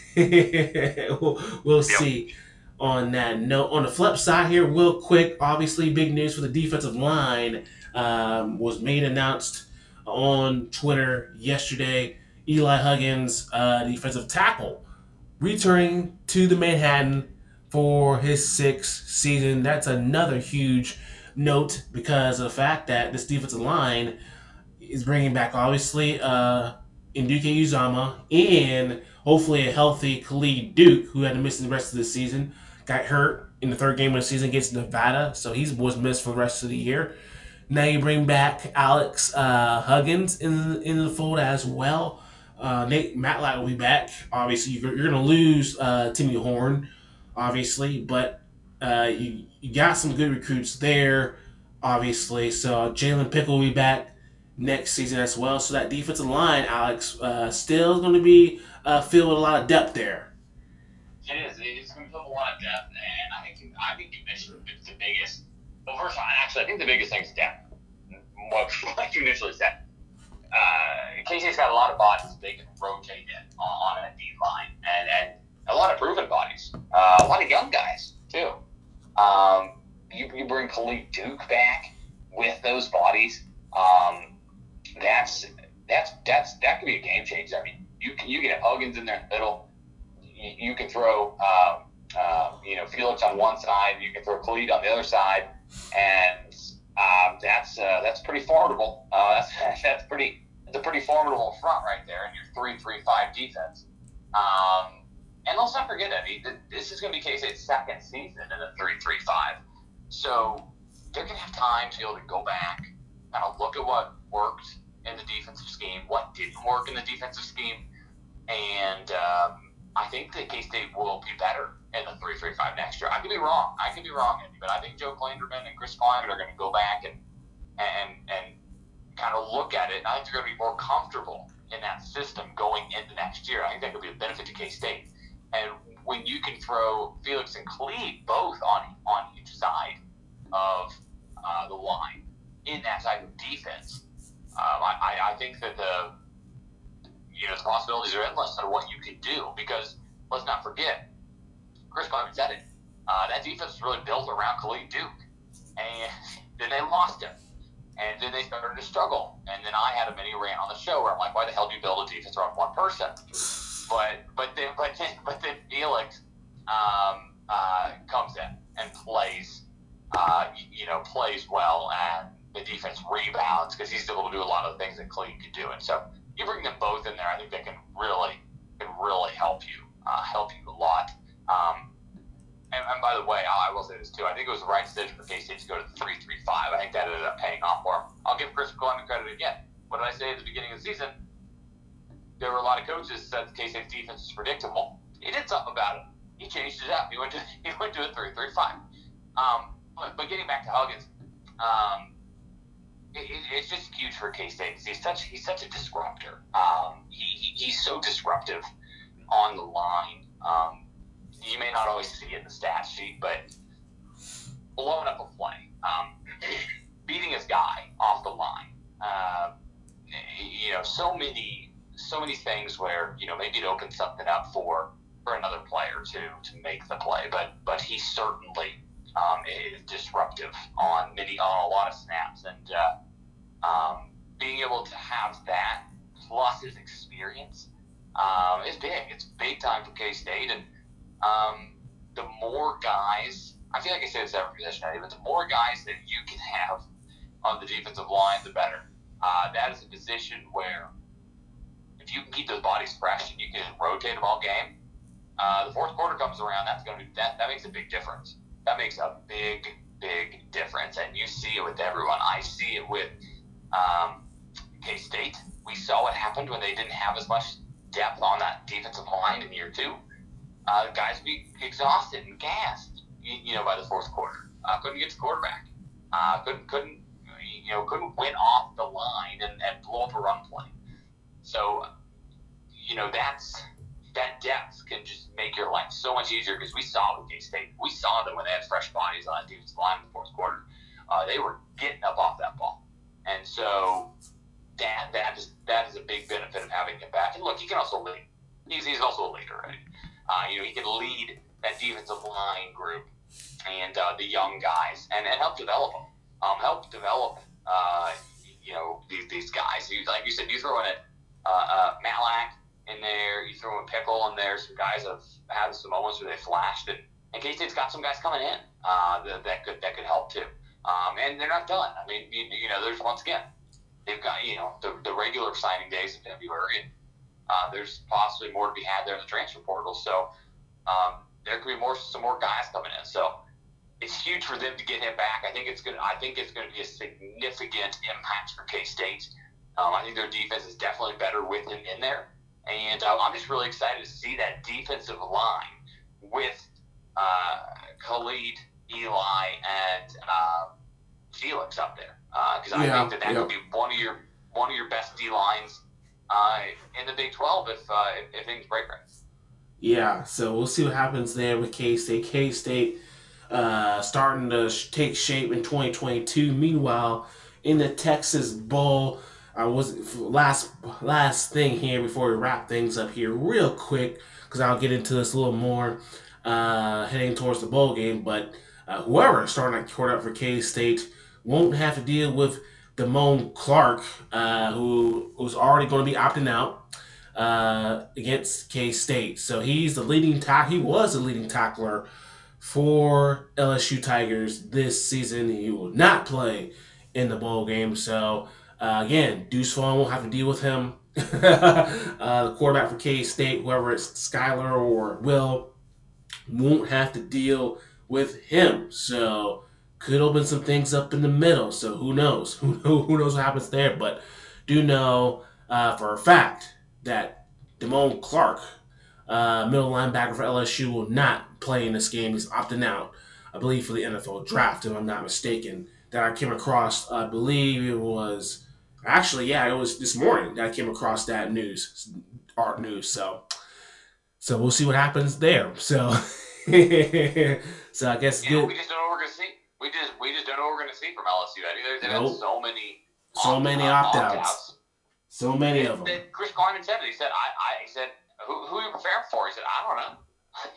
Speaker 2: we'll, we'll see on that note. On the flip side here, real quick, obviously big news for the defensive line um, was made announced on Twitter yesterday. Eli Huggins, uh, defensive tackle, returning to the Manhattan for his sixth season. That's another huge note because of the fact that this defensive line is bringing back, obviously, uh, Nduke Uzama and hopefully a healthy Khalid Duke, who had to miss the rest of the season. Got hurt in the third game of the season against Nevada, so he was missed for the rest of the year. Now you bring back Alex uh, Huggins in, in the fold as well. Uh, Nate Matlack will be back. Obviously, you're, you're going to lose uh, Timmy Horn, obviously, but uh, you, you got some good recruits there, obviously. So Jalen Pickle will be back next season as well. So that defensive line, Alex, uh, still going to be uh, filled with a lot of depth there.
Speaker 3: It is. It's going to fill with a lot of depth, and I think I think you mentioned the biggest. Well, first of all, actually, I think the biggest thing is depth. What like you initially said. Uh, K C's got a lot of bodies they can rotate in on, on a D line, and and lot of proven bodies, uh, a lot of young guys too. Um, you, you bring Khalid Duke back with those bodies. Um, that's that's that's that could be a game changer. I mean, you can you can have Huggins in there in the middle. You, you can throw uh, uh, you know Felix on one side. You can throw Khalid on the other side, and um, that's uh, that's pretty formidable. Uh, that's that's pretty. It's a pretty formidable front right there in your three three five defense. Um, and let's not forget, Eddie, this is going to be K-State's second season in a three three five. So they're going to have time to be able to go back, kind of look at what worked in the defensive scheme, what didn't work in the defensive scheme. And um, I think that K-State will be better in the three three five next year. I could be wrong. I could be wrong, Eddie, but I think Joe Klanderman and Chris Kleinman are going to go back and and and kind of look at it, and I think they're going to be more comfortable in that system going into next year. I think that could be a benefit to K-State. And when you can throw Felix and Khalid both on on each side of uh, the line in that type of defense, um, I, I think that the you know the possibilities are endless on what you could do. Because let's not forget, Chris Kleinman said it. Uh, that defense was really built around Khalid Duke, and then they lost him. And then they started to struggle. And then I had a mini rant on the show where I'm like, why the hell do you build a defense around one person? But but then but then but then Felix um, uh, comes in and plays uh, you, you know, plays well, and the defense rebounds because he's able to do a lot of the things that Khalid could do. And so you bring them both in there, I think they can really can really help you, uh, help you a lot. Um, And, and by the way, I will say this too. I think it was the right decision for K-State to go to the three three five. I think that ended up paying off for him. I'll give Chris Kleinman credit again. What did I say at the beginning of the season? There were a lot of coaches that said K-State's defense is predictable. He did something about it. He changed it up. He went to he went to a three three five. Um, but, but getting back to Huggins, um, it, it, it's just huge for K-State because he's such he's such a disruptor. Um, he, he he's so disruptive on the line. Um, You may not always see it in the stat sheet, but blowing up a play, um, beating his guy off the line, uh, you know, so many, so many things where you know maybe it opens something up for, for another player to to make the play, but but he certainly um, is disruptive on many on a lot of snaps, and uh, um, being able to have that plus his experience um, is big. It's big time for K-State, and Um, the more guys, I feel like I say this every position, but the more guys that you can have on the defensive line, the better. Uh, that is a position where if you can keep those bodies fresh and you can rotate them all game, uh, the fourth quarter comes around, that's going to be that, that makes a big difference. That makes a big, big difference, and you see it with everyone. I see it with um, K-State. We saw what happened when they didn't have as much depth on that defensive line in year two. Uh, guys be exhausted and gassed, you, you know, by the fourth quarter. Uh, couldn't get to quarterback. Uh, couldn't, couldn't, you know, couldn't win off the line and, and blow up a run play. So, you know, that's that depth can just make your life so much easier because we saw it with K-State. We saw that when they had fresh bodies on that defensive line in the fourth quarter, uh, they were getting up off that ball. And so that that is that is a big benefit of having him back. And look, he can also lead. He's he's also a leader, right? Uh, you know, he can lead that defensive line group and uh, the young guys and, and help develop them. Um, help develop, uh, you know, these, these guys. You, like you said, you throw in a uh, uh, Malak in there, you throw in Pickle in there. Some guys have had some moments where they flashed, and, and K-State's got some guys coming in uh, that, that could that could help too. Um, and they're not done. I mean, you, you know, there's once again, they've got you know the, the regular signing days in February. And, Uh, there's possibly more to be had there in the transfer portal, so um, there could be more, some more guys coming in. So it's huge for them to get him back. I think it's going. I think it's going to be a significant impact for K-State. Um, I think their defense is definitely better with him in there, and uh, I'm just really excited to see that defensive line with uh, Khalid, Eli, and uh, Felix up there because uh, I
Speaker 2: yeah,
Speaker 3: think that that
Speaker 2: yeah.
Speaker 3: could be one of your one of your best D lines. Uh, in the Big twelve if, uh, if if things break right.
Speaker 2: Yeah, so we'll see what happens there with K-State. K-State uh, starting to sh- take shape in twenty twenty-two. Meanwhile, in the Texas Bowl, I was last last thing here before we wrap things up here, real quick, because I'll get into this a little more uh, heading towards the bowl game. But uh, whoever starting at quarterback for K State won't have to deal with Damone Clark, uh, who who's already going to be opting out uh, against K State. So he's the leading tack. He was the leading tackler for L S U Tigers this season. He will not play in the bowl game. So uh, again, Deuce Vaughn won't have to deal with him. uh, the quarterback for K State, whoever it's Skylar or Will, won't have to deal with him. So could open some things up in the middle. So who knows? Who who knows what happens there? But do know uh, for a fact that Damone Clark, uh, middle linebacker for L S U, will not play in this game. He's opting out, I believe, for the N F L draft, if I'm not mistaken. That I came across, I believe it was actually, yeah, it was this morning that I came across that news, art news. So, so we'll see what happens there. So, so I guess
Speaker 3: yeah,
Speaker 2: good.
Speaker 3: we just don't know what we're gonna see. We just we just don't know what we're gonna see from L S U. I mean, they've
Speaker 2: Nope.
Speaker 3: had so many,
Speaker 2: So
Speaker 3: opt-
Speaker 2: many
Speaker 3: uh,
Speaker 2: opt-outs.
Speaker 3: opt-outs.
Speaker 2: So many
Speaker 3: And
Speaker 2: of them.
Speaker 3: then Chris Kleiman said it. He said, I, I he said, who, who are you preparing for? He said, I don't know.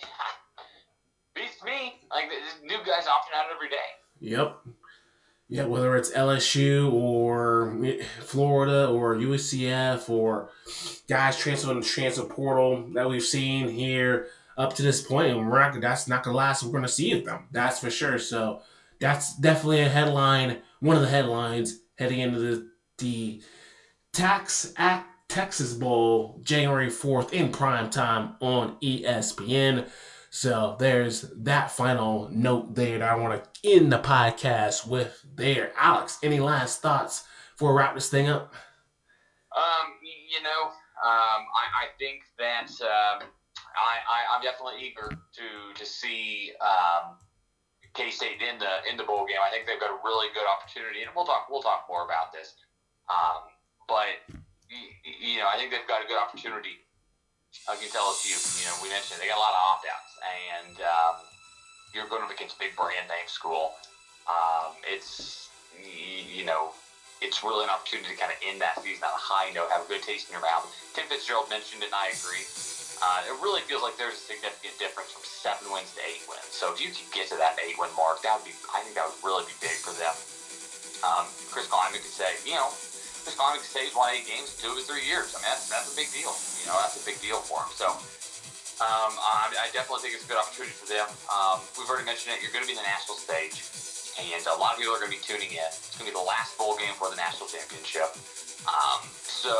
Speaker 3: Beats me. Like, this new guy's opting out every day.
Speaker 2: Yep. Yeah, whether it's L S U or Florida or U S C F or guys transferring the transfer portal that we've seen here up to this point, and we're not, that's not the last we're going to see of them. That's for sure. So that's definitely a headline, one of the headlines heading into the, the Tax Act Texas Bowl, January fourth in prime time on E S P N. So there's that final note there that I want to end the podcast with there. Alex, any last thoughts before we wrap this thing up?
Speaker 3: Um, you know, um, I, I think that um, I, I I'm definitely eager to to see um, K-State in the in the bowl game. I think they've got a really good opportunity, and we'll talk we'll talk more about this. Um, but you, you know, I think they've got a good opportunity. I can tell it's you. You know, we mentioned they got a lot of opt-outs, and um, you're going up against a big brand name school. Um, it's you know, it's really an opportunity to kind of end that season on a high note, have a good taste in your mouth. Tim Fitzgerald mentioned it, and I agree. Uh, it really feels like there's a significant difference from seven wins to eight wins. So if you could get to that eight-win mark, that would be, I think that would really be big for them. Um, Chris Kleiman could say, you know, Chris Kleiman could say he's won eight games in two to three years. I mean, that's, that's a big deal. You know, that's a big deal for him. So um, I, I definitely think it's a good opportunity for them. Um, we've already mentioned it. You're going to be in the national stage, and a lot of people are going to be tuning in. It's going to be the last bowl game for the national championship. Um, so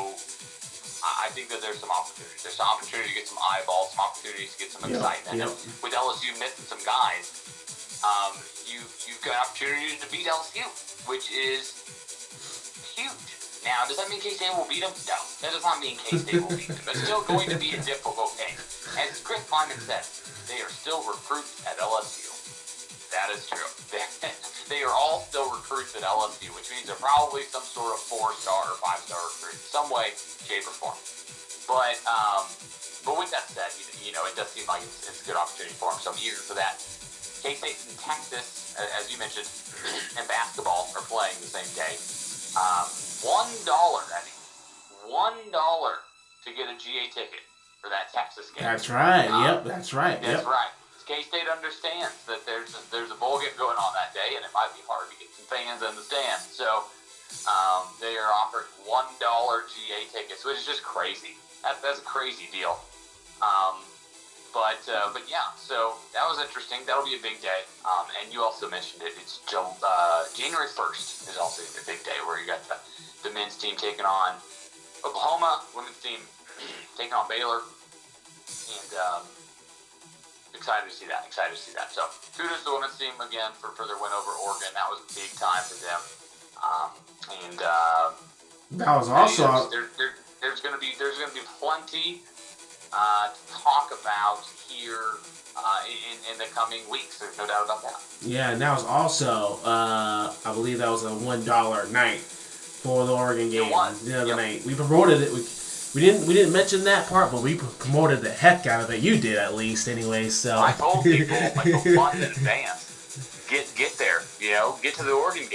Speaker 3: I think that there's some opportunities. There's some opportunity to get some eyeballs, some opportunities to get some
Speaker 2: Yep,
Speaker 3: excitement.
Speaker 2: yep.
Speaker 3: And with L S U missing some guys, um, you, you've got opportunity to beat L S U, which is huge. Now, does that mean K-State will beat them? No, that does not mean K-State will beat them. It's still going to be a difficult game. As Chris Kleiman said, they are still recruits at L S U. That is true. They are all still recruits at L S U, which means they're probably some sort of four-star or five-star recruit in some way, shape, or form. But um, but with that said, you, you know, it does seem like it's, it's a good opportunity for them, so I'm eager for that. K-State and Texas, as you mentioned, and basketball are playing the same day. Um, one dollar, Eddie. One dollar to get a G A ticket for that Texas game.
Speaker 2: That's right.
Speaker 3: Um,
Speaker 2: Yep, that's right.
Speaker 3: That's
Speaker 2: Yep.
Speaker 3: right. K-State understands that there's a, there's a bowl game going on that day, and it might be hard to get some fans in the stands. So um, they are offering one dollar G A tickets, which is just crazy. That, that's a crazy deal. Um, but uh, but yeah, so that was interesting. That'll be a big day. Um, and you also mentioned it. It's uh, January first is also a big day where you got the, the men's team taking on Oklahoma, women's team taking on Baylor, and um, excited to see that. Excited to see that. So kudos to the women's team again for, for their win over Oregon. That was a big time for them. Um, and uh,
Speaker 2: That was also
Speaker 3: there, there, there's going to be there's going to be plenty uh, to talk about here uh, in, in the coming weeks. There's no doubt about that.
Speaker 2: yeah, and that was also uh, I believe that was a one dollar night for the Oregon game
Speaker 3: It was.
Speaker 2: the other
Speaker 3: Yep.
Speaker 2: night. We promoted it. We, we didn't we didn't mention that part, but we promoted the heck out of it. You did at least, anyway. So
Speaker 3: I told people like a month in advance, get get there. You know, get to the Oregon game.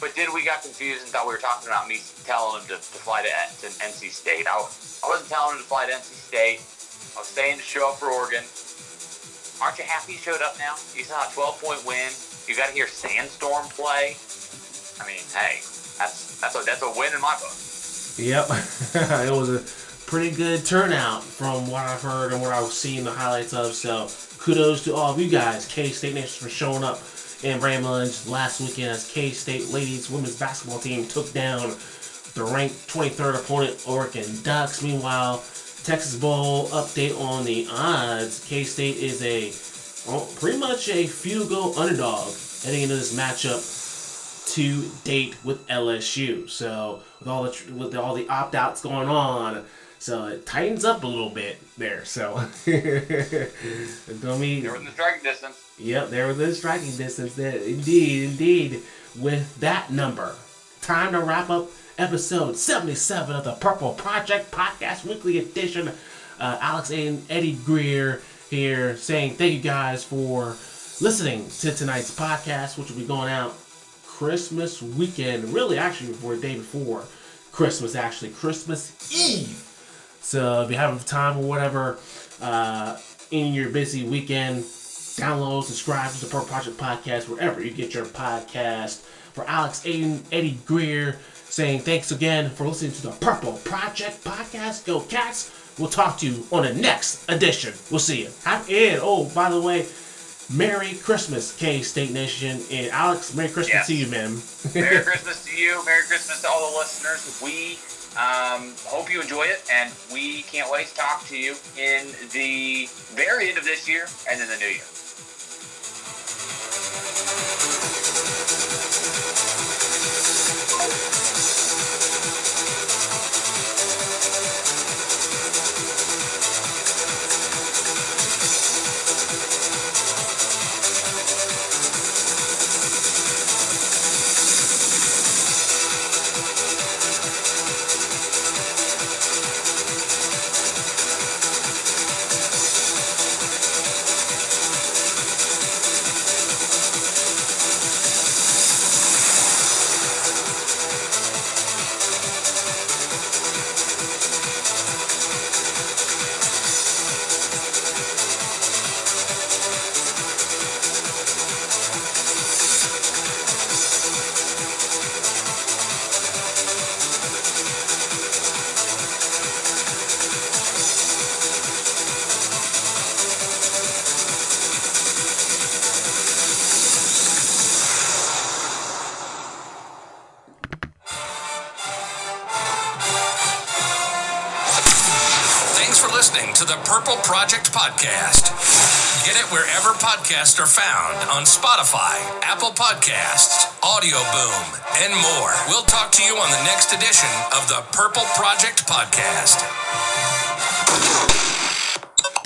Speaker 3: but then we got confused and thought we were talking about me telling him to, to fly to, to N C State. I, I wasn't telling him to fly to N C State. I was saying to show up for Oregon. Aren't you happy he showed up now? You saw a twelve-point win. You got to hear Sandstorm play. I mean, hey, that's that's a that's a win in my book.
Speaker 2: Yep, it was a pretty good turnout from what I've heard and what I've seen the highlights of. So kudos to all of you guys, K-State Nation, for showing up in Bramlage last weekend as K-State ladies women's basketball team took down the ranked twenty-third opponent, Oregon Ducks. Meanwhile, Texas Bowl update on the odds. K-State is a well, pretty much a field goal underdog heading into this matchup to date with L S U. So with all the with all the opt outs going on, so it tightens up a little bit there. So don't mean
Speaker 3: they're in the striking distance.
Speaker 2: Yep, they're within the striking distance. There, indeed, indeed. With that number, time to wrap up episode seventy-seven of the Purple Project Podcast Weekly Edition. Uh, Alex and Eddie Greer here saying thank you guys for listening to tonight's podcast, which will be going out Christmas weekend. Really, actually, before the day before Christmas, actually, Christmas Eve. So if you have time or whatever uh, in your busy weekend, download, subscribe to the Purple Project Podcast wherever you get your podcast. For Alex and Eddie Greer saying thanks again for listening to the Purple Project Podcast. Go Cats! We'll talk to you on the next edition. We'll see you. Have and oh, by the way, Merry Christmas, K-State Nation. And Alex, Merry Christmas
Speaker 3: yes.
Speaker 2: to you, man.
Speaker 3: Merry Christmas to you. Merry Christmas to all the listeners. We um, hope you enjoy it, and we can't wait to talk to you in the very end of this year and in the new year.
Speaker 1: Listening to the Purple Project Podcast. Get it wherever podcasts are found on Spotify, Apple Podcasts, Audio Boom, and more. We'll talk to you on the next edition of the Purple Project Podcast.